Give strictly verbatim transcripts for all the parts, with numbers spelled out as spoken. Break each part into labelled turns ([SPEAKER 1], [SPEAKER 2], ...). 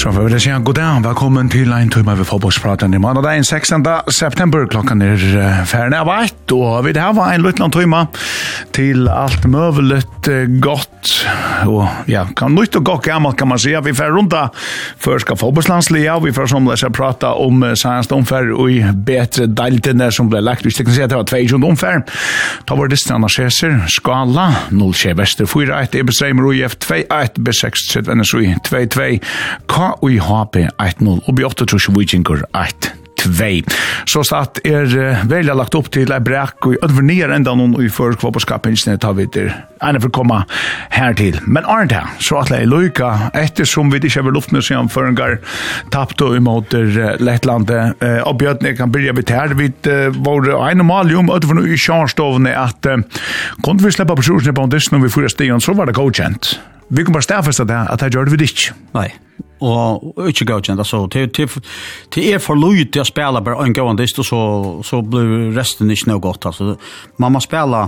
[SPEAKER 1] Så får vi säga god dag, välkommen till en timme vid fotbollspraten i måndag den sextonde september. Klockan är färdig av ett och vi det var en liten timme till allt möjligt gott. Och ja, kan nytt och gott gammalt kan man säga. Vi får runta för ska fotbollslandsliga och vi får som läsa prata om senaste omfär och i bättre delten som blev lagt. Vi ska säga att det var två omfär. Ta var det stanna cheser skala noll tjugo väster fyra ett B C Mro F två ett B sex Venezuela två två K U H P ett noll och B åtta Vikingur ett två. Så att är väl lagt upp till en bräck och överner ända någon i förkvapskapen snett har vi det. Ända för komma här till. Men är det så att det är lika eftersom vi inte över luften sen för en gång tappt emot Lettland och Björn kan börja vid här vid var en normalium att för nu i chanstovne att kunde vi släppa personer på det när vi förra stegen så var det godkänt. Vi kommer bara stäffasta det att det gör det vi inte.
[SPEAKER 2] Nej. Och inte godkänt alltså till till till er för lojt att spela bara en gång det så så blir resten inte något gott alltså man måste spela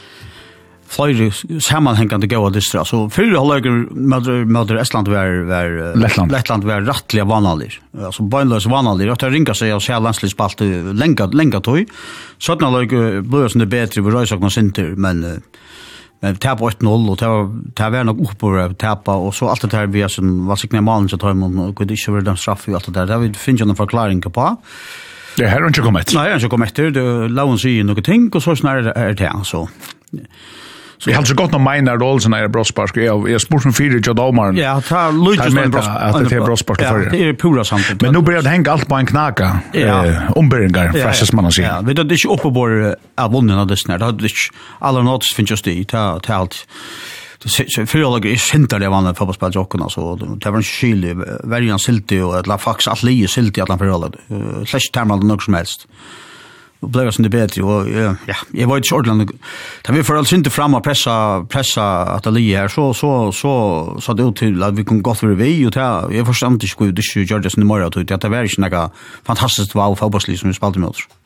[SPEAKER 2] flera sammanhängande goda distra så fyra halvlek med med Estland var var
[SPEAKER 1] Lettland
[SPEAKER 2] Lettland var rättliga vanligt alltså bönlös vanligt att ringa sig och se landslagsspalt länga länga tog så när halvlek blev det bättre vi rör sig center men men tappa ett noll och ta ta var nog upp på tappa och så allt det här vi som var signa malen så tar man kunde inte över den straff och allt det där där vi finner en förklaring på.
[SPEAKER 1] Det här har inte kommit.
[SPEAKER 2] Nej, det har inte kommit. Det lawn sig något ting och så snarare är det här så.
[SPEAKER 1] Så jag har så gott någon minor rolls när jag brospark. Jag jag sport från fyra till domaren.
[SPEAKER 2] Ja, ta Lucas med
[SPEAKER 1] brospark att det är brospark för.
[SPEAKER 2] Ja, det är pura sant.
[SPEAKER 1] Men nu börjar det hänga allt på en knaka. Eh omberingar fräsches man att se.
[SPEAKER 2] Ja, vi det är inte uppe på av vunnen av det snart. Det hade alla nots finns just det ta ta allt. Så för jag är center det vanliga fotbollsspelare så det var en skil varje silti och ett la fax att lie silti att han förhållade. Slash termal något som helst. Och blev det bättre och ja, jag var i Shortland. Där vi för alltså inte fram och pressa pressa att lie här så så så så det ut till att vi kunde gå för vi och ta jag förstår inte hur det skulle göra det imorgon att det var inte några fantastiskt wow fotbollslig som vi spelade med oss.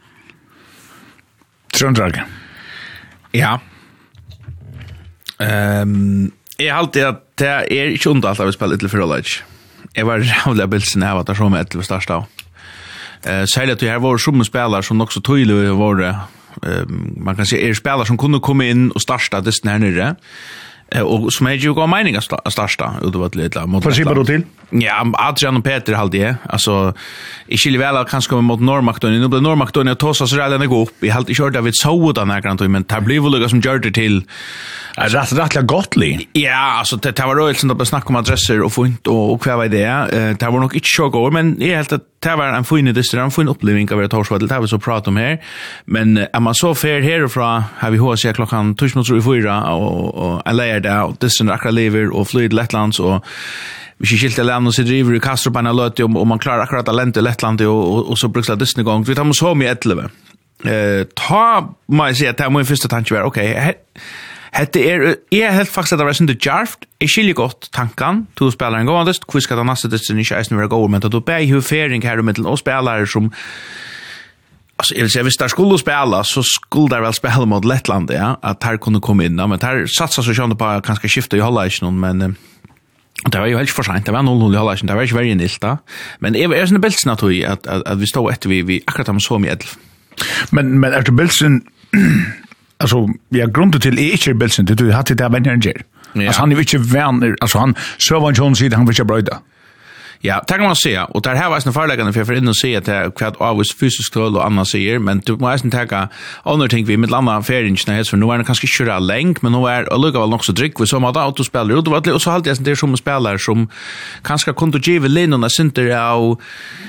[SPEAKER 1] Tröndrag.
[SPEAKER 3] Ja. Ehm, jag har alltid att det är inte ont att vi spelar lite för roligt. Jag var jävla bilsen av att det som ett till starta av. Eh, särskilt att det här var som spelare som också tydligt var eh, man kan säga är spelare som kunde komma in och starta det här nere. Eh, och som är ju god mening att starta utöver lite mot.
[SPEAKER 1] Vad säger du till?
[SPEAKER 3] Ja, Adrian och Peter hade det. Alltså i Chilevela kanske kommer mot Norrmakton. Nu blir Norrmakton att ta sig redan gå upp. I halt i körde David Sauda när kan men det blev väl som gör det till
[SPEAKER 1] rätt rättliga gottlig.
[SPEAKER 3] Ja, alltså det, det var rörelsen då att snacka om adresser och fint och och kvar det. Eh, det var nog inte så går men det är helt att det var en fin det en fin upplevelse av det Torsvall. Det har vi så pratat om här. Men är man så fair härifrån har vi H C klockan två minuter i fyra och och en layer där och det sen akra lever och flyt Lettlands och vi skilta land och så driver i Castro på en löt och man klarar akkurat talent i Lettland och, och, och så brukar det nästa gång. Vi tar oss hem i elva. Eh, ta mig säga att det är min första tanke var okej. Det är är helt faktiskt att det är inte jarft. Är skilja gott tankan till spelaren gåendest. Hur ska det nästa det sen inte ens vara god men då bär hur fairing här med och spelare som alltså jag vill säga, hvis der skulle spela så skulle der vel spela mot Lettland, ja, at her kunne komme inn, men her satsa så kjønne på kanskje skifte i halvleisen, men det var jo helt for sent, det var noll noll i halvleisen, det var ikke veldig nilt da, men jeg er sånn bilsen at, at, at, at vi stod etter vi, vi akkurat har så mye edel.
[SPEAKER 1] Men, men er det bilsen, altså, ja, grunnen til er ikke bilsen, det du hadde det av venner enn gjør. Altså, han er ikke venner, altså, han søver en sånn side, han vil ikke brøyde.
[SPEAKER 3] Ja, det kan man säga. Och det här var en förläggande för jag får in och se att det är kvart av oss fysisk tål och andra säger. Men du måste inte tänka andra ting vi med andra färringarna. För nu är det kanske köra länk, men nu är det lugga väl också dryck. Vi som hade autospelare. Och så hade jag det som spelare som kanske kunde ge linorna synter av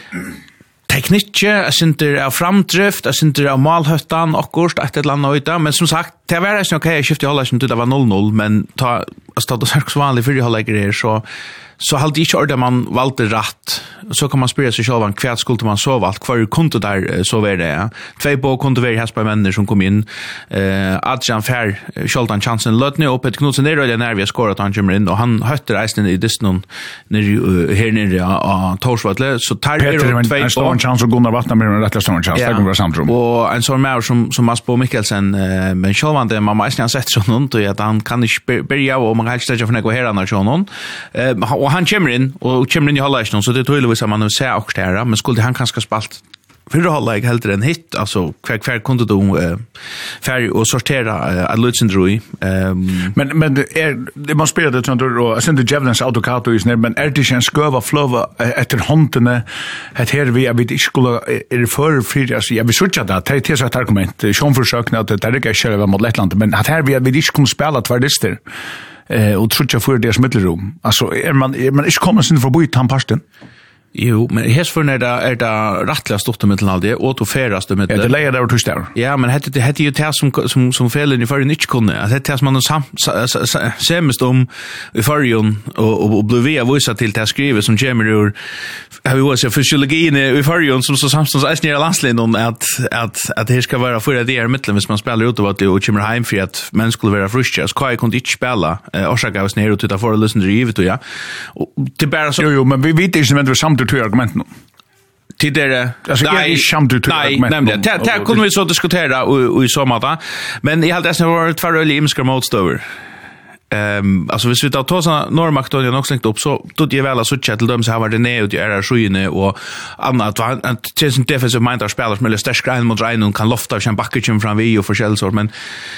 [SPEAKER 3] teknikk, jag synter av framdrift, jag synter av malhöttan och kurs ett eller annat. Men som sagt, det var det okej, jag skifte hålla som det var noll noll. Men ta, alltså det är så vanligt för att hålla grejer så så hade inte ordet man valde rätt. Så kan man spela sig själv en kvart skulle man så valt kvar konto där så var det. Ja. Två på konto var här på människor som kom in. Eh Adrian Fair Sheldon chansen Lutney upp ett Knutsen där och när vi har skorat han kommer in och han hötte resten i Disney när här nere ja Torsvall så tar det
[SPEAKER 1] två på en chans och Gunnar Vattna med en rätt stor chans. Det kommer vara samtrum.
[SPEAKER 3] Och en sån mer som som Mas på Mikkelsen men själv lovande man måste ha sett sån och att han kan inte börja och man kan inte ställa för något här annars sån. Eh och han kommer in och kommer in i halvlek så det tror jag att man ser också där men skulle han kanske spalt för det håller jag helt en hit alltså kvar kvar kunde då eh färg och sortera att Lutzendrui ehm
[SPEAKER 1] men men det är det man spelar det tror och sen det Javelins autocato is men är det känns skörva flöva efter hantene het här vi vi inte skulle är för fri alltså jag vill söka det det är så ett argument som försöker att det är själva mot Lettland men att här vi vi inte kunde spela tvärdister eh och tror jag för det mittelrum alltså är man är man inte kommer sin förbi tamparsten.
[SPEAKER 3] Jo, men hess för när det är det rättliga stort med alltid och to färaste med
[SPEAKER 1] det. Ja, det lägger där och tustar.
[SPEAKER 3] Ja, men hette det hette ju det som som som fällen i för inte kunde. Att det som man sam sämst om i förjon och och blev vi visa till det skrivet som kommer ur har vi också fysiologin i förjon som så samstans är nere landslinjen om att att att det ska vara för det är mitten hvis man spelar ut och att det kommer hem för att män skulle vara friska. Så kan jag kunde inte spela. Orsaka oss ner och titta för att lyssna drivet och ja. Och det bara så
[SPEAKER 1] Jo, jo, men vi vet inte men det är samt två argument nu.
[SPEAKER 3] Till det
[SPEAKER 1] alltså nej, jag
[SPEAKER 3] nej, nej, det det kunde vi så diskutera och i sommar men jag hade nästan varit för öl i imskar motstøver. Ehm alltså hvis vi tar ta såna normakt och jag också tänkt upp så då det väl så chat till dem så har det ner och är sjuine och annat att det är defensive mind att spela med stark grind mot Ryan och kan lofta och champagne från vi och förskällsort men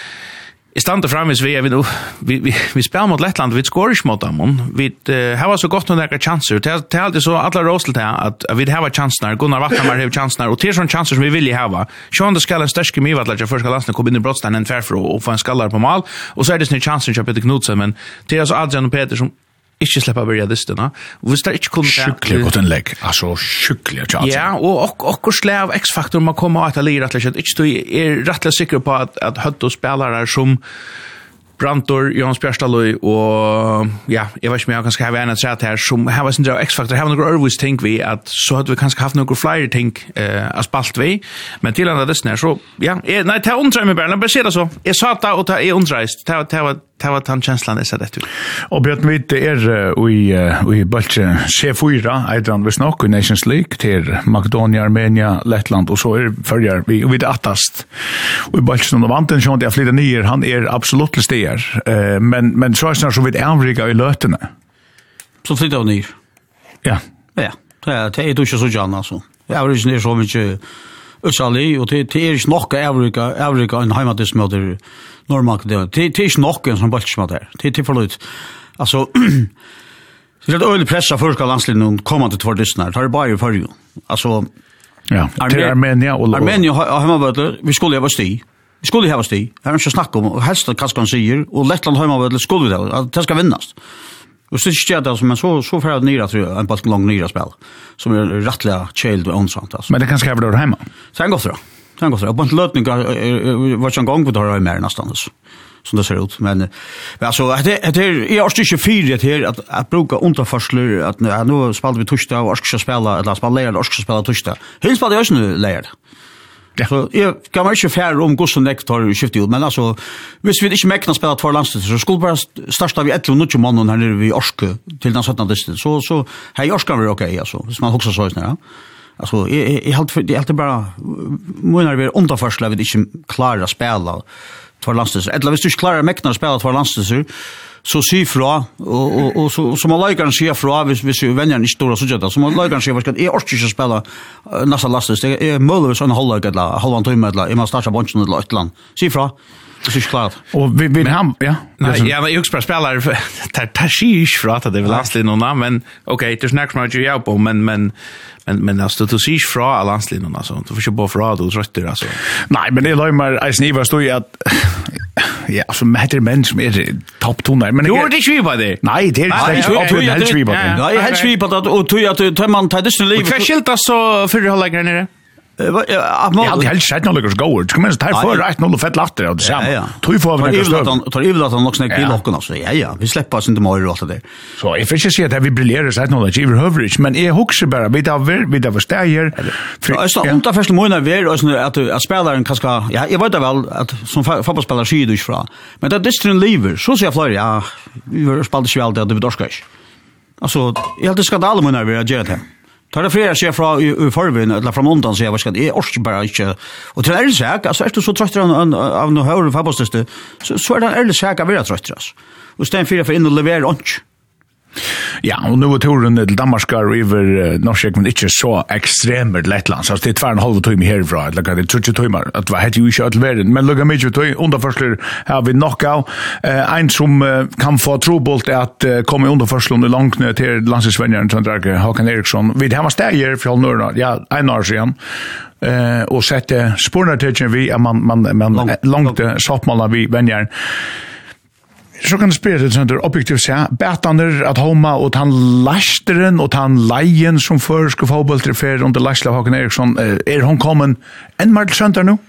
[SPEAKER 3] I stande framis vi vi vi vi, vi spelar mot Lettland vi skorar mot dem vi uh, har så gott några chanser det det alltid så alla rosel till att vi har chanser Gunnar Watthamar har chanser och till sån chanser som vi vill ha Sean det ska en stark mig vad lägga första landet kommer in i brottsten en fair för och få en skallar på mål och så är det snitt chanser att Peter Knudsen men det är så Adrian och Peter som inte släppa börja det stanna. Vi står inte kunna
[SPEAKER 1] skickligt gott en lägg. Alltså skickligt chans.
[SPEAKER 3] Ja, och och och släv X-faktor man kommer att lira att inte stå är rätt säker på att att hött och spelare som Brantor, Jonas Bjärstalöj och ja, jag vet inte jag kanske har en chat här som har varit en X-faktor har några always think vi att så hade vi kanske haft några flyer think eh as spalt vi men till andra det så ja, nej ta undrar mig bara när ser det så. Jag sa att och ta är undreist. Ta ta det var tankänslan är så det.
[SPEAKER 1] Och Björn Witt är i i Balche C fyra Idran vis nog i Nations League till Makedonia, Armenia, Lettland och så är följer vi vid attast. Och i Balche som vann den som det flyttar ner han är absolut stiger. Eh men men så är det så vid Afrika i lötena.
[SPEAKER 2] Så flyttar ner.
[SPEAKER 1] Ja.
[SPEAKER 2] Ja. Det är det är så gärna så. Ja, det är så mycket Utsali och det är inte nog Afrika Afrika en heimatismöder normalt det det är inte nog en som baltsmat där det är förlut alltså så det är öl pressa för landslinjen kommer till två dystnar tar det bara för ju alltså
[SPEAKER 1] ja till Armenia och
[SPEAKER 2] Armenia har man varit vi skulle ha sti vi skulle ha sti har inte snackat om och helst kanske kan säger och Lettland har man varit skulle det att det ska vinnas. Och så är det som en så så för att nyra tror jag en på lång nyra spel som är rättliga child och onsant alltså.
[SPEAKER 1] Men det kan skriva där hemma.
[SPEAKER 2] Sen går det. Sen går det. Och på en lötning var en gång på där mer nästan så. Som det ser ut men alltså det det är jag måste ju fyra det här att att bruka underförslar att nu spelar vi torsdag och ska spela eller spela lejer och ska spela torsdag. Hur spelar jag nu lejer? Ja. Så jag kan inte färre om Gustav Nektar skifta ut men alltså hvis vi inte mäknar spela två landslag så skulle bara starta vi ett och nio man här nere vi Orske till den sjuttonde distan så så här Orske var okej alltså hvis man också så snära alltså i helt det är alltid bara menar vi underförslar vi inte klarar att spela två landslag eller hvis du inte klarar mäknar spela två landslag så sy fra och och och så som alla kan se fra hvis hvis vi vänner inte stora så jätte som alla kan se vad ska är orkar ju spela nästa lastas det är möjligt sån hålla eller halvan timme eller i man starta bunchen eller ett land sy fra det är klart
[SPEAKER 1] och vi vi han ja
[SPEAKER 3] nej ja men jag ska spela tar tar sig fra att det är lastligt någon men okej det snacks man ju på men men men men alltså du ser fra landslinjen alltså du får ju bara fra då tröttar alltså
[SPEAKER 1] nej men det lär mig att sniva stå ju att ja så mäter män som är topp tonar men
[SPEAKER 3] det är inte vi på det
[SPEAKER 1] nej det är inte topp tonar helt vi på det
[SPEAKER 2] nej helt vi på det och tror att tar man tar det så liv
[SPEAKER 3] för skilta så för hålla grejer
[SPEAKER 1] Ja, jag hade helt sett några gånger. Ska man ta för rätt noll fett latter och det samma. Tror ju för att
[SPEAKER 2] vi tar tar ju att han också snäck billocken alltså. Ja ja, vi släpper oss inte mer åt det.
[SPEAKER 1] Så jag försöker se att vi briljerar så att något giver coverage men är huxar bara vi där vi där stäger.
[SPEAKER 2] Ja, så unta första månaden vi är att att spelaren kanske ja, jag vet väl att som fotbollsspelare skid ut från. Men det distrin lever så så jag flyr ja, vi spelar ju alltid det bedorskar. Alltså, jag hade skadal månader vi gör det. tar det flera sig fra i förväg eller från undan så jag ska det är bara inte och till ärligt sagt alltså är du så trött av några höra fotbollsstö så så är det ärligt sagt att vara trött alltså och stäm fyra för in och leverera och
[SPEAKER 1] ja, och nu är turen till Danmark över Norsk, men inte så extremt Lettland. Så det är två och en halv timme härifrån. Det är tjugo timmar. Det var helt ju inte att världen. Men lukka mycket till underförsler har vi knockout. Uh, en som uh, kan få trobult är att uh, komma i underförslun i långt ner till landslagsvänjaren som drar Håkan Eriksson. Vi har stäger från Nörna, ja, en år sedan. Uh, och sette spårnartidsen vi, man, man, man långt, långt uh, soppmålna vi vänjaren. Så kan det spela det sånt där objektivt säga. Bätander att homa och han lasteren och han lejen som för ska få boll till för under Lars Håkan Eriksson. Är hon kommen en mer till center nu?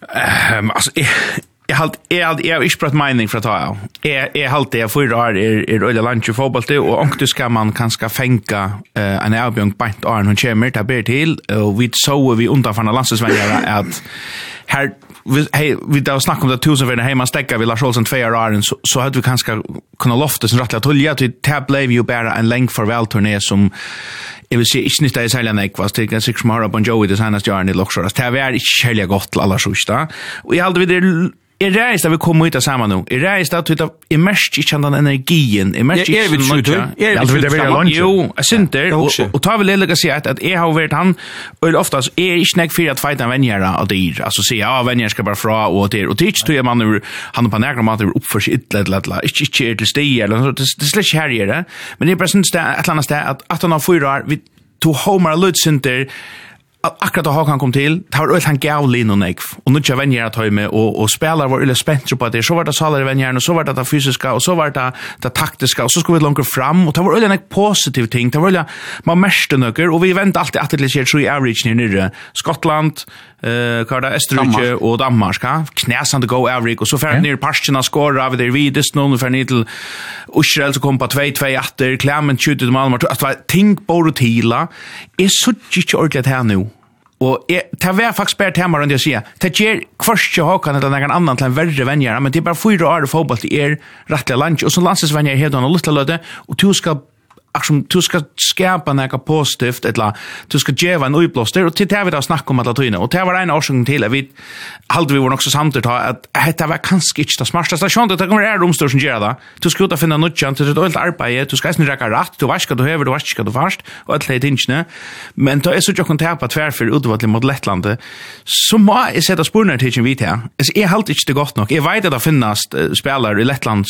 [SPEAKER 3] Um, alltså, jag, jag har jag, jag har inte pratat mening för att ta. Jag jag har alltid fyra år är är öliga lunch och fotboll till och om du ska man kanske fänka uh, en avbjörn bant år hon kommer ta ber till och vi så vi undanfarna landslagsvänner att här vi hey, vi då snackar om det tusen för hemma stäcka vi Lars Olsen två år så så hade vi kanske kunna lofta sen rättligt att ja till tab blev ju bara en länk för välturné som jag vill se inte inte i Säljan Ekvast till kanske som har på Joey det senaste året i Luxor. Det är väl inte helt gott alla sjusta. Och jag hade det är reist att vi kommer hit samman nu. Är reist att vi är mest i den energin. Är mest
[SPEAKER 2] i
[SPEAKER 3] mycket.
[SPEAKER 2] Är
[SPEAKER 1] vi det vill lunch?
[SPEAKER 3] Jo, jag syns det och och tar väl lite att säga att att jag har varit han och oftast är inte snack för att fighta vänjera och det alltså se ja vänjer ska bara fra och det och teach till man nu han på nära mat upp för sig ett lätt lätt inte till steg eller så det släsch här är det. Men det är precis det att landa att att han har fyra år vi to Homer Lutcenter akkurat då Håkan kom till tar öll han Gaulin och Nekv och nu kör vänjer att ha med och och spelar var eller spänt på det så var det salare vänjer och så var det det fysiska och så var det det taktiska och så skulle vi långt fram och ta var öll en positiv ting ta var man mest nöker och vi väntar alltid att det sker tre average ner nere Skottland eh Karda Österrike och Danmark ska knäsande go average och så för ner pastorna skora av det vid det snön för ner till Israel så kom på två två åtta Clement skjuter de Malmö att var think borotila är så inte ordentligt här nu. Och det var faktiskt bärt hemma runt jag säger. Det ger först jag Håkan eller någon annan till en värre vänjare. Men det är bara fyra år fotboll till er rättliga lunch. Och så landsvänjare helt och lite löte. Och du ska Alltså, du ska skapa något positivt, eller du ska ge en uppblåster, och till det vi då snackar om att latina. Och det var en årsök till att vi hade vi var också samtidigt att det var kanske inte det smartaste station, det kommer är domstol som gör det. Du ska ut och finna nutjan till ett ölt arbete, du ska inte räcka rätt, du vet ska du behöver, du vet ska du fast, och allt det tingene. Men då är så jag kan ta på tvärför utvalligt mot Lettland. Så må jag sätta spårnar till en vit här. Jag har alltid inte det gott nog. Jag vet att det finns spelare i Lettland,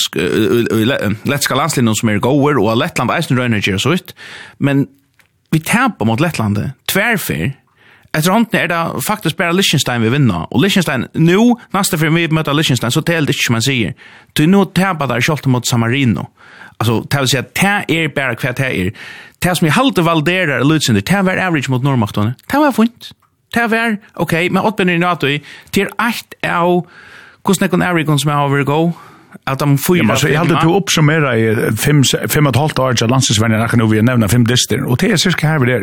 [SPEAKER 3] lettska landslinjen som är goer, och Lettland är energy så ut. Men vi tappar mot Lettland tvärför. Efter hånden är det faktiskt bara Liechtenstein vi vinner. Och Liechtenstein, nu, nästa för vi möter Liechtenstein, så tält inte som man säger. Du nu tappar där kjolt mot San Marino. Alltså, det vill säga att det är bara kvart det är. Det som jag alltid validerar i Lutsunder, det var average mot Nordmakten. Det var fint. Det var, okej, okay, men åtbänner i NATO i, till ett av hvordan er average som jeg har gå, att de fyra...
[SPEAKER 1] Ja, så jag hade tog upp som era i fem, fem och ett halvt år till landslagsvännerna, kan vi nämna fem dister, och det är cirka här vid det.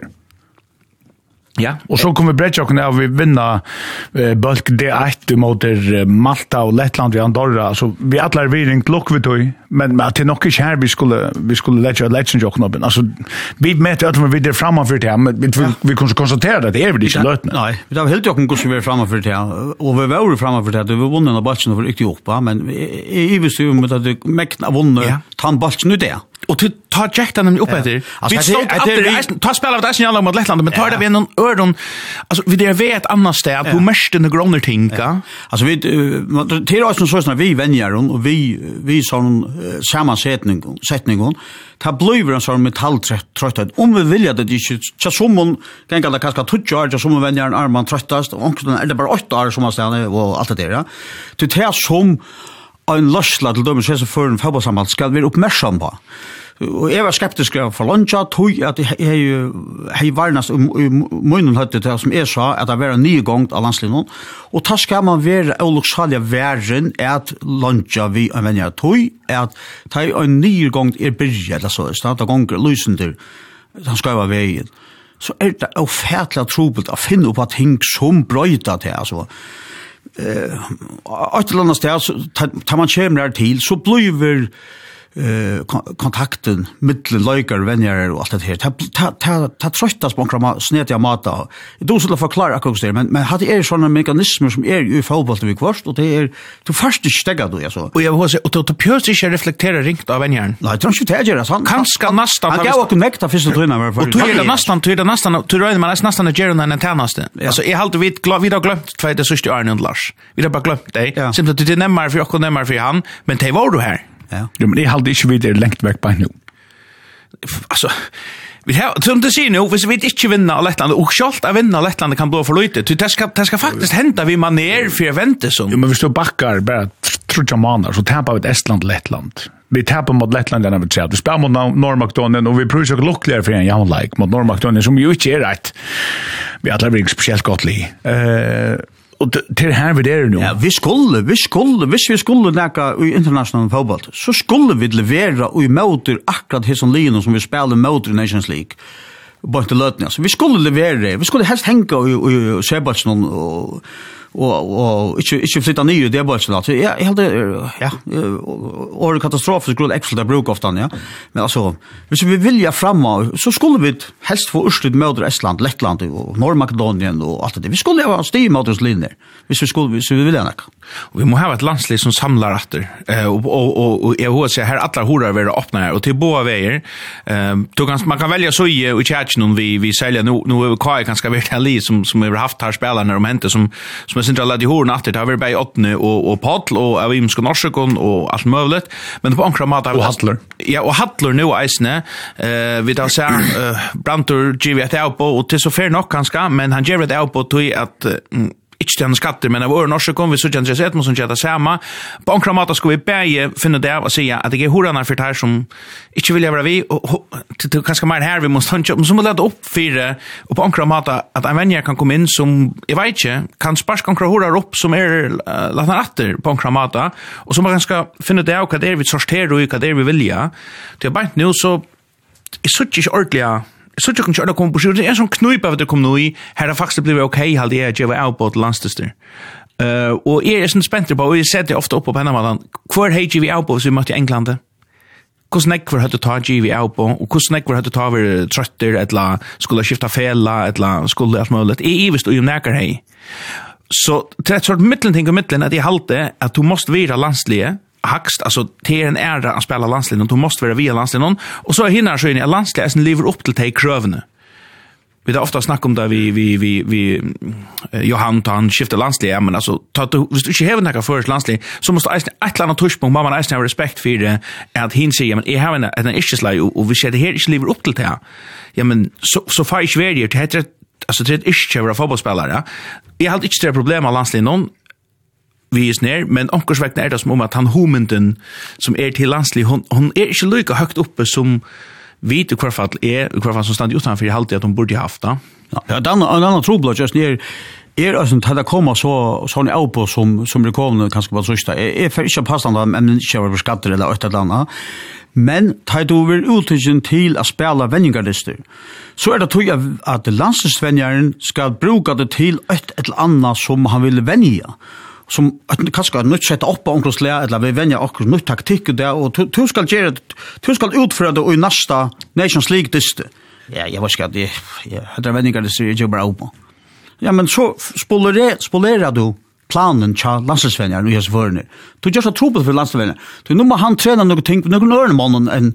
[SPEAKER 1] Ja, och så kommer Bredjocken av vi vinna eh, bulk D ett mot eh, Malta och Lettland och Andorra, så vi alla är vidring klock vi tog, men att det är nog inte här vi skulle vi skulle lägga Lettjocken upp. Alltså vi mäter att vi är framför det här, men vi, ja. vi, vi kan konstatera att det är väl inte lötna.
[SPEAKER 2] Nej, vi har helt jocken går vi framför det här, och vi var framför det här, vi vunnen av batchen och riktigt upp, men i visst ju med att det mäkta vunnen ja. Tan batchen nu det.
[SPEAKER 3] Och till ta Jack den upp efter. Vi stod att det ta spela av det som mot Lettland, men tar det vi någon öron. Alltså vi det vet annars det att hur mest den gröna tinka.
[SPEAKER 2] Alltså vi till oss som såna vi vänjer och vi vi sån sammansättning sättningen. Ta blöver en sån metalltrött. Om vi vill att det inte så som man kan kalla kaska touch som vänjer en arm tröttast och är det bara åtta år som man stannar och allt det där. Det tar som en lösla till dem som för en fotbollssamtal ska vi uppmärksam på. Och jag var skeptisk för luncha tog att det är ju hej varnas munnen hade det som är så att det var en ny gång av landslinjen och ta ska man vara oluxalia värden att luncha vi använder tog att ta en ny gång är börjat så starta gånger lösender han ska vara vägen så är det ofärtligt trubbelt att finna på ting som bröjta det alltså eh att landa ställs tar man kämrar till så blir eh kontakten mellan leikar vänner och allt det här. Ta ta ta tröstas på några snetiga mata. Du skulle förklara akkurat det, men men hade är såna mekanismer som är i fotboll till kvart och det är du först stägga då jag så.
[SPEAKER 3] Och jag vill säga och då pjörs inte reflektera ringt av vänjern.
[SPEAKER 2] Nej, tror inte det är så.
[SPEAKER 3] Kanske nästan
[SPEAKER 2] han gav och nekta första tröna var.
[SPEAKER 3] Och du är nästan du är nästan du är man nästan att göra den tjänaste. Alltså jag har vi vi har glömt för det sista Arnold Lars. Vi har bara glömt det. Simpelt att det nämmer för och nämmer för han, men det var du här.
[SPEAKER 1] Ja. Ja, men det hade inte vidare längt väck på nu.
[SPEAKER 3] Alltså vi har som du ser nu, hvis vi inte vinner Lettland och självt att vinna Lettland kan bli för lite. Det ska det ska faktiskt hända vi man ner för vänta som.
[SPEAKER 1] Jo, men vi står backar bara trutja månader så tappar vi Estland Lettland. Vi tappar mot Lettland när vi ser. Vi spelar mot Norrmakedonien och vi prövar så lyckligare för en jävla like mot Norrmakedonien som ju inte är rätt. Vi alla blir speciellt gott li. Eh och till här vi där nu.
[SPEAKER 2] Ja, vi skulle, vi skulle, hvis vi skulle näka i internationell fotboll, så skulle vi levera och i motor akkurat det som linjen som vi spelar mot i Nations League. Bara inte lötna. Så vi skulle levera det. Vi skulle helst hänga i, i Sebastian och och och inte inte flytta ner det bara så att jag jag hade ja och katastrof skulle extra bruk ofta ja men alltså hvis vi vilja framåt så skulle vi helst få urslut mot Estland, Lettland och Norrmakedonien och allt det. Vi skulle ha styr mot oss linjer. Hvis vi skulle så vi vill gärna.
[SPEAKER 3] Vi må ha ett landslag som samlar åter eh och och och jag hör sig här alla horar vara öppna här och till båda vägar. Eh då kan man kan välja så i i chatten vi vi säljer nu nu över Kai kanske vara Ali som som har haft här spelarna när de hämtar som som centrala de horn att det har varit bei åttne och och Paddl och av imska norskon och allt möjligt men på ankra mat
[SPEAKER 1] och Hattler.
[SPEAKER 3] Ja och Hattler nu isne eh vi då ser eh Brantur G V T på och till så fair nog kanske men han ger det på till att inte den skatter men av år norskon vi så jag sett måste jag ta samma på ankra mat ska vi bäge finna det och säga att det är horarna för det här som inte vill vara vi och till kanske mer här vi måste han som lägga upp för och på ankra mat att en vänner kan komma in som jag vet inte kan sparka ankra horar upp som är låta åter på ankra mat och så man ska finna det och vad det är vi sorterar och vad det är vi vill ja det är bara nu så är så inte ordentligt så jag kan köra komposition det är som knuip av det kom nu i här har faktiskt blivit okej hade jag ge out på landstester. Eh och är det sån spänt på och jag sätter ofta upp på Panama kvar H G V out på så måste i England. Hur snack för att ta G V out på och hur snack för att ta över trötter eller skulle skifta fälla eller skulle allt möjligt. Är i visst och ju näkar hej. Så det sort mitten tänker mitten att det halte att du måste vara landslige högst alltså till en ära att spela landslaget och du måste vara via landslaget och så hinner så in i landslaget som lever upp till te krövne. Vi har ofta snackat om det vi vi vi vi Johan han skiftar landslaget men alltså ta du visst du inte har några för landslaget så måste ett annat touch på mamma nästan respekt för det att hin säger men är har en en issueslag och vi ser det här inte lever upp till det. Ja men så så far i Sverige det heter alltså det är inte vara fotbollsspelare. Jag har inte det problem med landslaget någon vi är ner men omkursvägna är det som om att han homenten som är till landslig hon, hon är inte lika högt uppe som vi i kvar fall är i kvar fall som stand utanför i halvtid att hon borde haft det.
[SPEAKER 2] Ja, den en annan trubbel just ner är alltså att det kommer så sån au på som som rekomen kanske var så är för inte passande men inte över skatter eller ett eller annat. Men tar du över uttygen till att spela vänningarlister så är det tror jag att landslagsvänjaren ska bruka det till ett eller annat som han vill vänja. Som att kanske att nytt sätta upp på onkelslä eller vi vänja och nytt taktik och där och du ska göra du ska utföra det i nästa Nations League dyste. Ja, jag vet inte jag hade vänningar det ser ju bra upp. Ja, men så spolerar spolerar du planen till landslagsvänjar nu just för nu. Du just har trubbel för landslagsvänjar. Du nu måste han träna något ting någon annan man än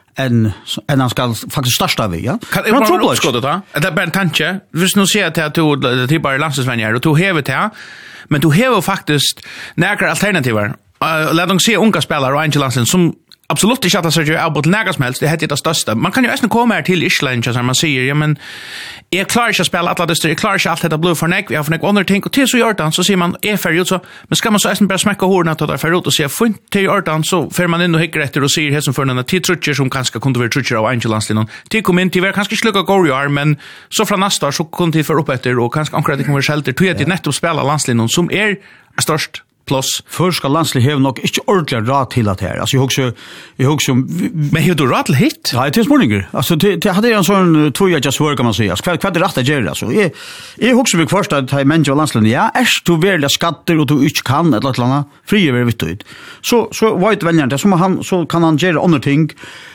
[SPEAKER 2] en en han ska faktiskt största vi ja.
[SPEAKER 3] Kan jag bara skåda då? Det är bara en tanke. Visst nu ser jag att du till bara landslagsvänjar och du häver det men du har faktiskt några alternativer. Uh, låt dem se unga spelare och Angelansen som absolut inte att Sergio Albert nägas helst det heter det största. Man kan ju nästan komma här till Island som man säger ja men är klar att spela alla det är klar att allt det blue för neck vi har för neck under tänk och till så gör det så ser man är för så men ska man så nästan bara smäcka horna att ta för ut och se fint till Jordan så för man in och hickar efter och ser det som för den till trutcher som kanske kunde vara trutcher av Angelansen till kom in till var kanske sluka Gorjar men så från nästa så kunde till för upp efter och kanske ankra det kommer shelter till att netto spela landslinjen som är störst plus
[SPEAKER 2] förska landslig har nog inte ordentligt rat till att här. Alltså jag också jag också
[SPEAKER 3] men hur du rat hit?
[SPEAKER 2] Ja, det är småningar. Alltså det det hade en sån två jag just work kan man säga. Kvad kvad rätt att göra så. Jag jag också vill först att ta människor landslig. Ja, är du väl skatter och du inte kan eller något annat. Fri är vitt ut. Så så white vänner det som han så kan han göra andra ting.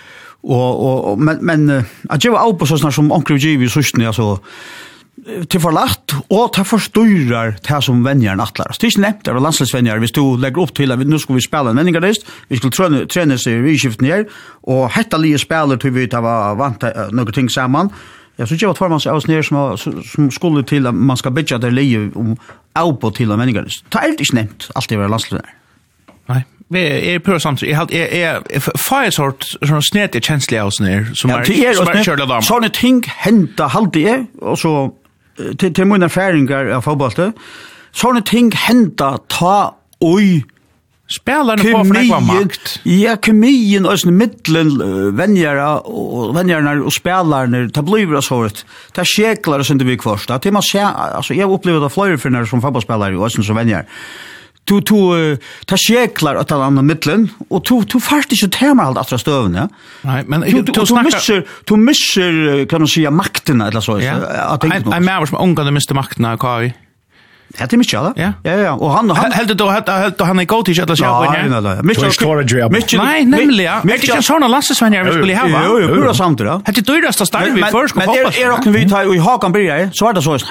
[SPEAKER 2] Och och men men att jag var på så snart som onkel G V så alltså till förlagt och ta förstyrar det som vänjaren attlar. Det är inte nämnt, det var landslagsvänjare. Vi stod lägger upp till att nu ska vi spela en vänningarlist. Vi skulle träna, träna sig i reskiften här. Och hetta lite spelare till vi var vant några ting samman. Jag tycker att formas av snär som, som skulle till att man ska bygga det liv om av till en vänningarlist. Det är inte nämnt, allt det var landslagsvänjare.
[SPEAKER 3] Nej. Vi är på samtidigt. Jag är är fire sort sån snärt känsliga av snär som är som är körda dem.
[SPEAKER 2] Såna ting hända halde är och så till till mina färingar av fotboll. Såna ting hända ta oj
[SPEAKER 3] spelarna på för makt.
[SPEAKER 2] Ja, kemien och såna mittlen vänjare och vänjarna och spelarna ta blir så hårt. Ta skeklar som det vi först. Att man ser alltså jag upplever det flyr för när som fotbollsspelare och så vänjar. Tu tu ta skeklar att alla mittlen och tu tu fast inte tema allt att stöven ja.
[SPEAKER 3] Nej, men
[SPEAKER 2] tu tu missar tu missar kan man säga makten eller så
[SPEAKER 3] att jag jag mer som ungande mister makten av Kai.
[SPEAKER 2] Det är mycket ja. Ja ja och han han
[SPEAKER 3] helt då helt han är god till att köra på
[SPEAKER 2] nej. Nej, mycket
[SPEAKER 3] nej, nämligen. Men det är såna landsvänner vi skulle ha.
[SPEAKER 2] Jo, jo, pura samt då.
[SPEAKER 3] Det är dyrast att starta vi först
[SPEAKER 2] ska fotboll. Men är också vi tar i hakan börjar så är det så.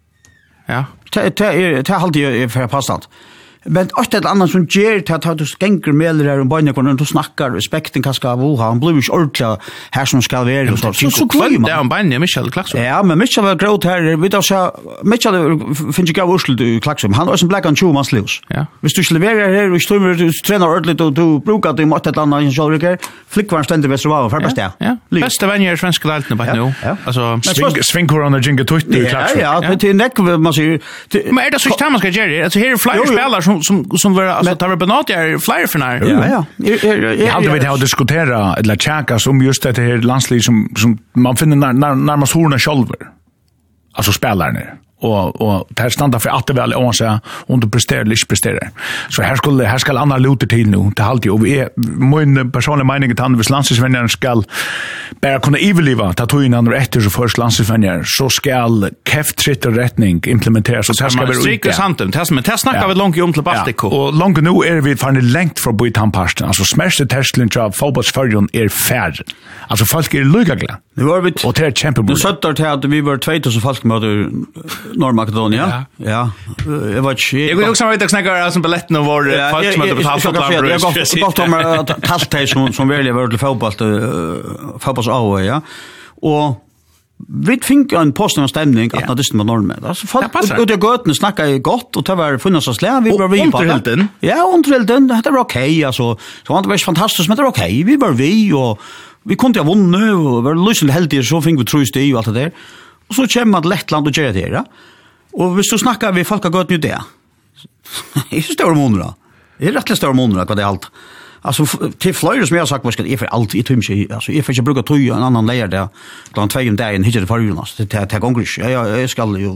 [SPEAKER 3] Ja.
[SPEAKER 2] Det är det halt ju för passant. Men också ett annat som ger till att du skänker medlare och barnen när du snackar respekten kan ska vara han blir ju ordentligt här som ska vara och så
[SPEAKER 3] så så kul där om barnen Michael Klaxon.
[SPEAKER 2] Ja, men Michael var gråt här vi då så Michael finns ju gå ursel i Klaxon. Han är som black and two months lives.
[SPEAKER 3] Ja.
[SPEAKER 2] Hvis du skulle vara här och strömmer du tränar ordentligt och du brukar det mot ett annat så rycker flickvärn ständigt bäst var för bästa.
[SPEAKER 3] Ja. Bästa vänner i svenska landet på nu. Alltså
[SPEAKER 1] swing corona jingle tut i Klaxon.
[SPEAKER 2] Ja, ja, det är näck man ser.
[SPEAKER 3] Men är det så att man ska göra? Alltså här är flera spelare som som som var alltså tar vi benat är flyer för när.
[SPEAKER 2] Ja ja.
[SPEAKER 1] Jag hade vi att diskutera eller checka som just det här landslag som som man finner när närmast horna själva. Alltså spelarna och och det här standard för att det väl om så om du presterar eller inte presterar. Så här skulle här ska andra luter till nu till alltid och vi är min personliga mening att han vis landslagsvänner ska bara kunna överleva ta tog in andra efter så först landslagsvänner så ska keft och rättning implementeras så det ska vara
[SPEAKER 3] strika santen test men test snackar vi långt om till Baltico
[SPEAKER 1] och långt nu är vi för en längt för på tamparsten alltså smärste testlin job fotbollsförjon är färd alltså folk är lyckliga
[SPEAKER 2] nu var vi
[SPEAKER 1] och det är kämpebra
[SPEAKER 2] nu sätter till att vi var två tusen folk mot Nordmakedonia. Ja. Jag var inte...
[SPEAKER 3] Jag vill också ha ett snackare som biljetten och var folk som hade betalt för
[SPEAKER 2] klubben. Jag har gått om att kallt dig som, som väljer var till fotboll, fotbolls A O, ja. Och vi fick en positiv stämning att det var normen. Alltså folk ut i götene snackade gott och det var funnits oss lä. Vi var vi på
[SPEAKER 3] det.
[SPEAKER 2] Ja, underhållten. Det var okej. Alltså, så var det var fantastiskt, men det var okej. Vi var vi och vi kunde ha vunnit och var lustigt heldigt så fick vi tröst i och allt det där. Och så kommer man till Lettland och gör det här. Och hvis du snackar vi folk har gått nu det. Det är stora månader. Det är rätt stora månader vad det är allt. Alltså till flöjder som jag har sagt vad ska det är för allt i tumse alltså jag får inte bruka tröja en annan lejer där klockan två om dagen hittar det för Jonas. Det tar gånger. Jag jag ska ju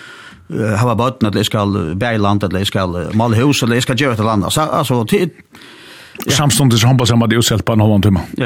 [SPEAKER 2] ha vatten att det ska Bergland att det ska Malhus eller det ska göra ett land. Alltså till
[SPEAKER 1] samstundes som hoppas att det är på en halv timme.
[SPEAKER 2] Ja.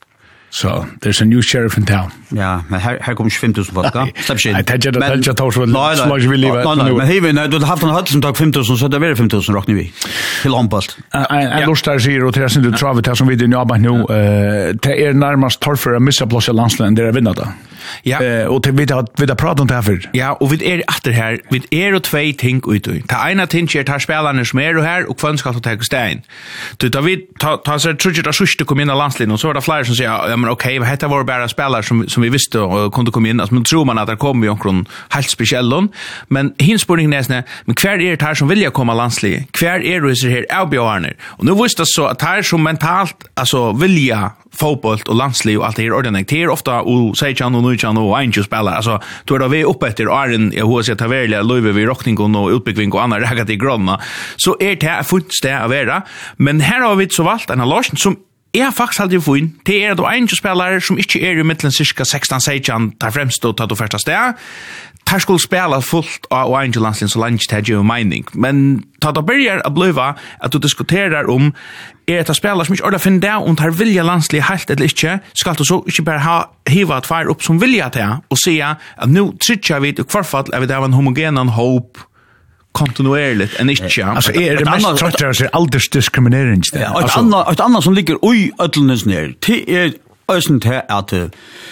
[SPEAKER 1] So there's a new sheriff in town.
[SPEAKER 2] Ja, men här här kommer tjugo tusen vodka. Släpp shit.
[SPEAKER 1] Jag tänkte att jag tar så slår vi leva.
[SPEAKER 2] Men hej när du har haft en hatt som tog fem tusen så det blir fem tusen rockar vi. Till handboll.
[SPEAKER 1] En lustar sig och det sen du tror vi tar som vi nu jobbar nu eh det är närmast tar för att missa plats i landsland där vinner det. Ja. Och det vet att vi har pratat om det här för.
[SPEAKER 3] Ja, och vi är efter här. Vi är och två ting ut. Ta ena ting är tar spelarna som är här och kvann ska ta ta stein. Du tar vi ta ta så tror jag att sjuste kommer in i landsland och så är det fler som säger men okej, okay, det var bara spelare som som vi visste och kunde komma in. Alltså men tror man att det kommer ju någon helt speciell men hinspåringen är snä, men kvar är det här som vill jag komma landslig. Kvar är det så här Albiarner. Och nu visste så att här som mentalt alltså vilja fotboll och landslig och allt det är ordentligt. Det är ofta och säger kan och nu kan och inte spela. Alltså då är det vi uppe efter Arden jag hur ska ta välja Löve vid rockning och utbyggning och andra räcker till gronna. Så är det fullständigt att vara. Men här har vi så valt en Larsen som är faktiskt alltid fin. Det är då en spelare som inte är i mitten cirka sexton sexton tar främst då tar då första steg. Tar skulle spela fullt av Angel Landslin så länge det är mening. Men tar då börjar att bliva att du diskuterar om är det spelare som inte orda finna det om tar vilja landslig helt eller inte, skal du så inte bara ha hiva ett fire upp som vilja till och säga att nu trycker vi i kvarfall är vi där en homogenan hope kontinuerligt än inte.
[SPEAKER 1] Alltså är det mest tröttare så åldersdiskriminering.
[SPEAKER 2] Ja, ett annat ett annat som ligger oj ödlnes ner. Det är ösent här att uh,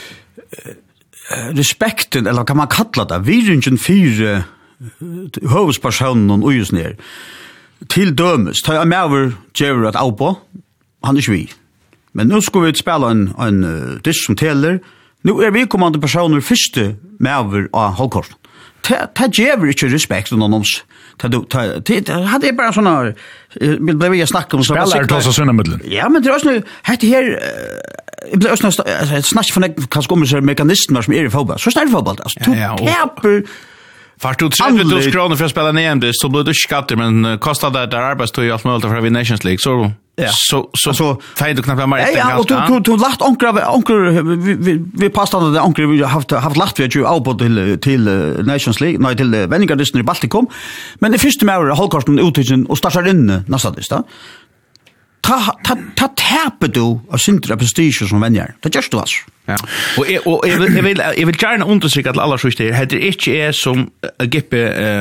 [SPEAKER 2] respekten eller kan man kalla det virringen för huvudpersonen och just ner. Till dömes tar jag med över Gerard Alpo. Han är ju men nu ska vi spela en en uh, disk som teller. Nu är vi kommande personer första med över av Holkort. Ta ger inte respekt någon oss. Ta ta hade bara såna vill bli jag snacka om så
[SPEAKER 1] spelar det så såna medel.
[SPEAKER 2] Ja, men det är nu heter här det blir också snack från kanske kommer så mekanismer som är i fotboll. Så står fotboll alltså. Täpper
[SPEAKER 3] fast du tror att du skronar för att spela ner det så blir det skatter men kostar det där arbetstid i allt möjligt för vi Nations League så ja. så så så fejde knappt mer.
[SPEAKER 2] Ja, och du du du lagt ankar ankar vi vi passade det ankar vi har haft haft lagt vi ju av till till Nations League nej till Venningadisten i Baltikum. Men det första med Holkarsten uttigen och startar in nästa dista. Ta ta ta tappar du och syntra prestige som vänner. Det just du alltså.
[SPEAKER 3] Ja. Och och jag vill jag vill jag vill gärna understryka att alla sjuster heter inte är som gippe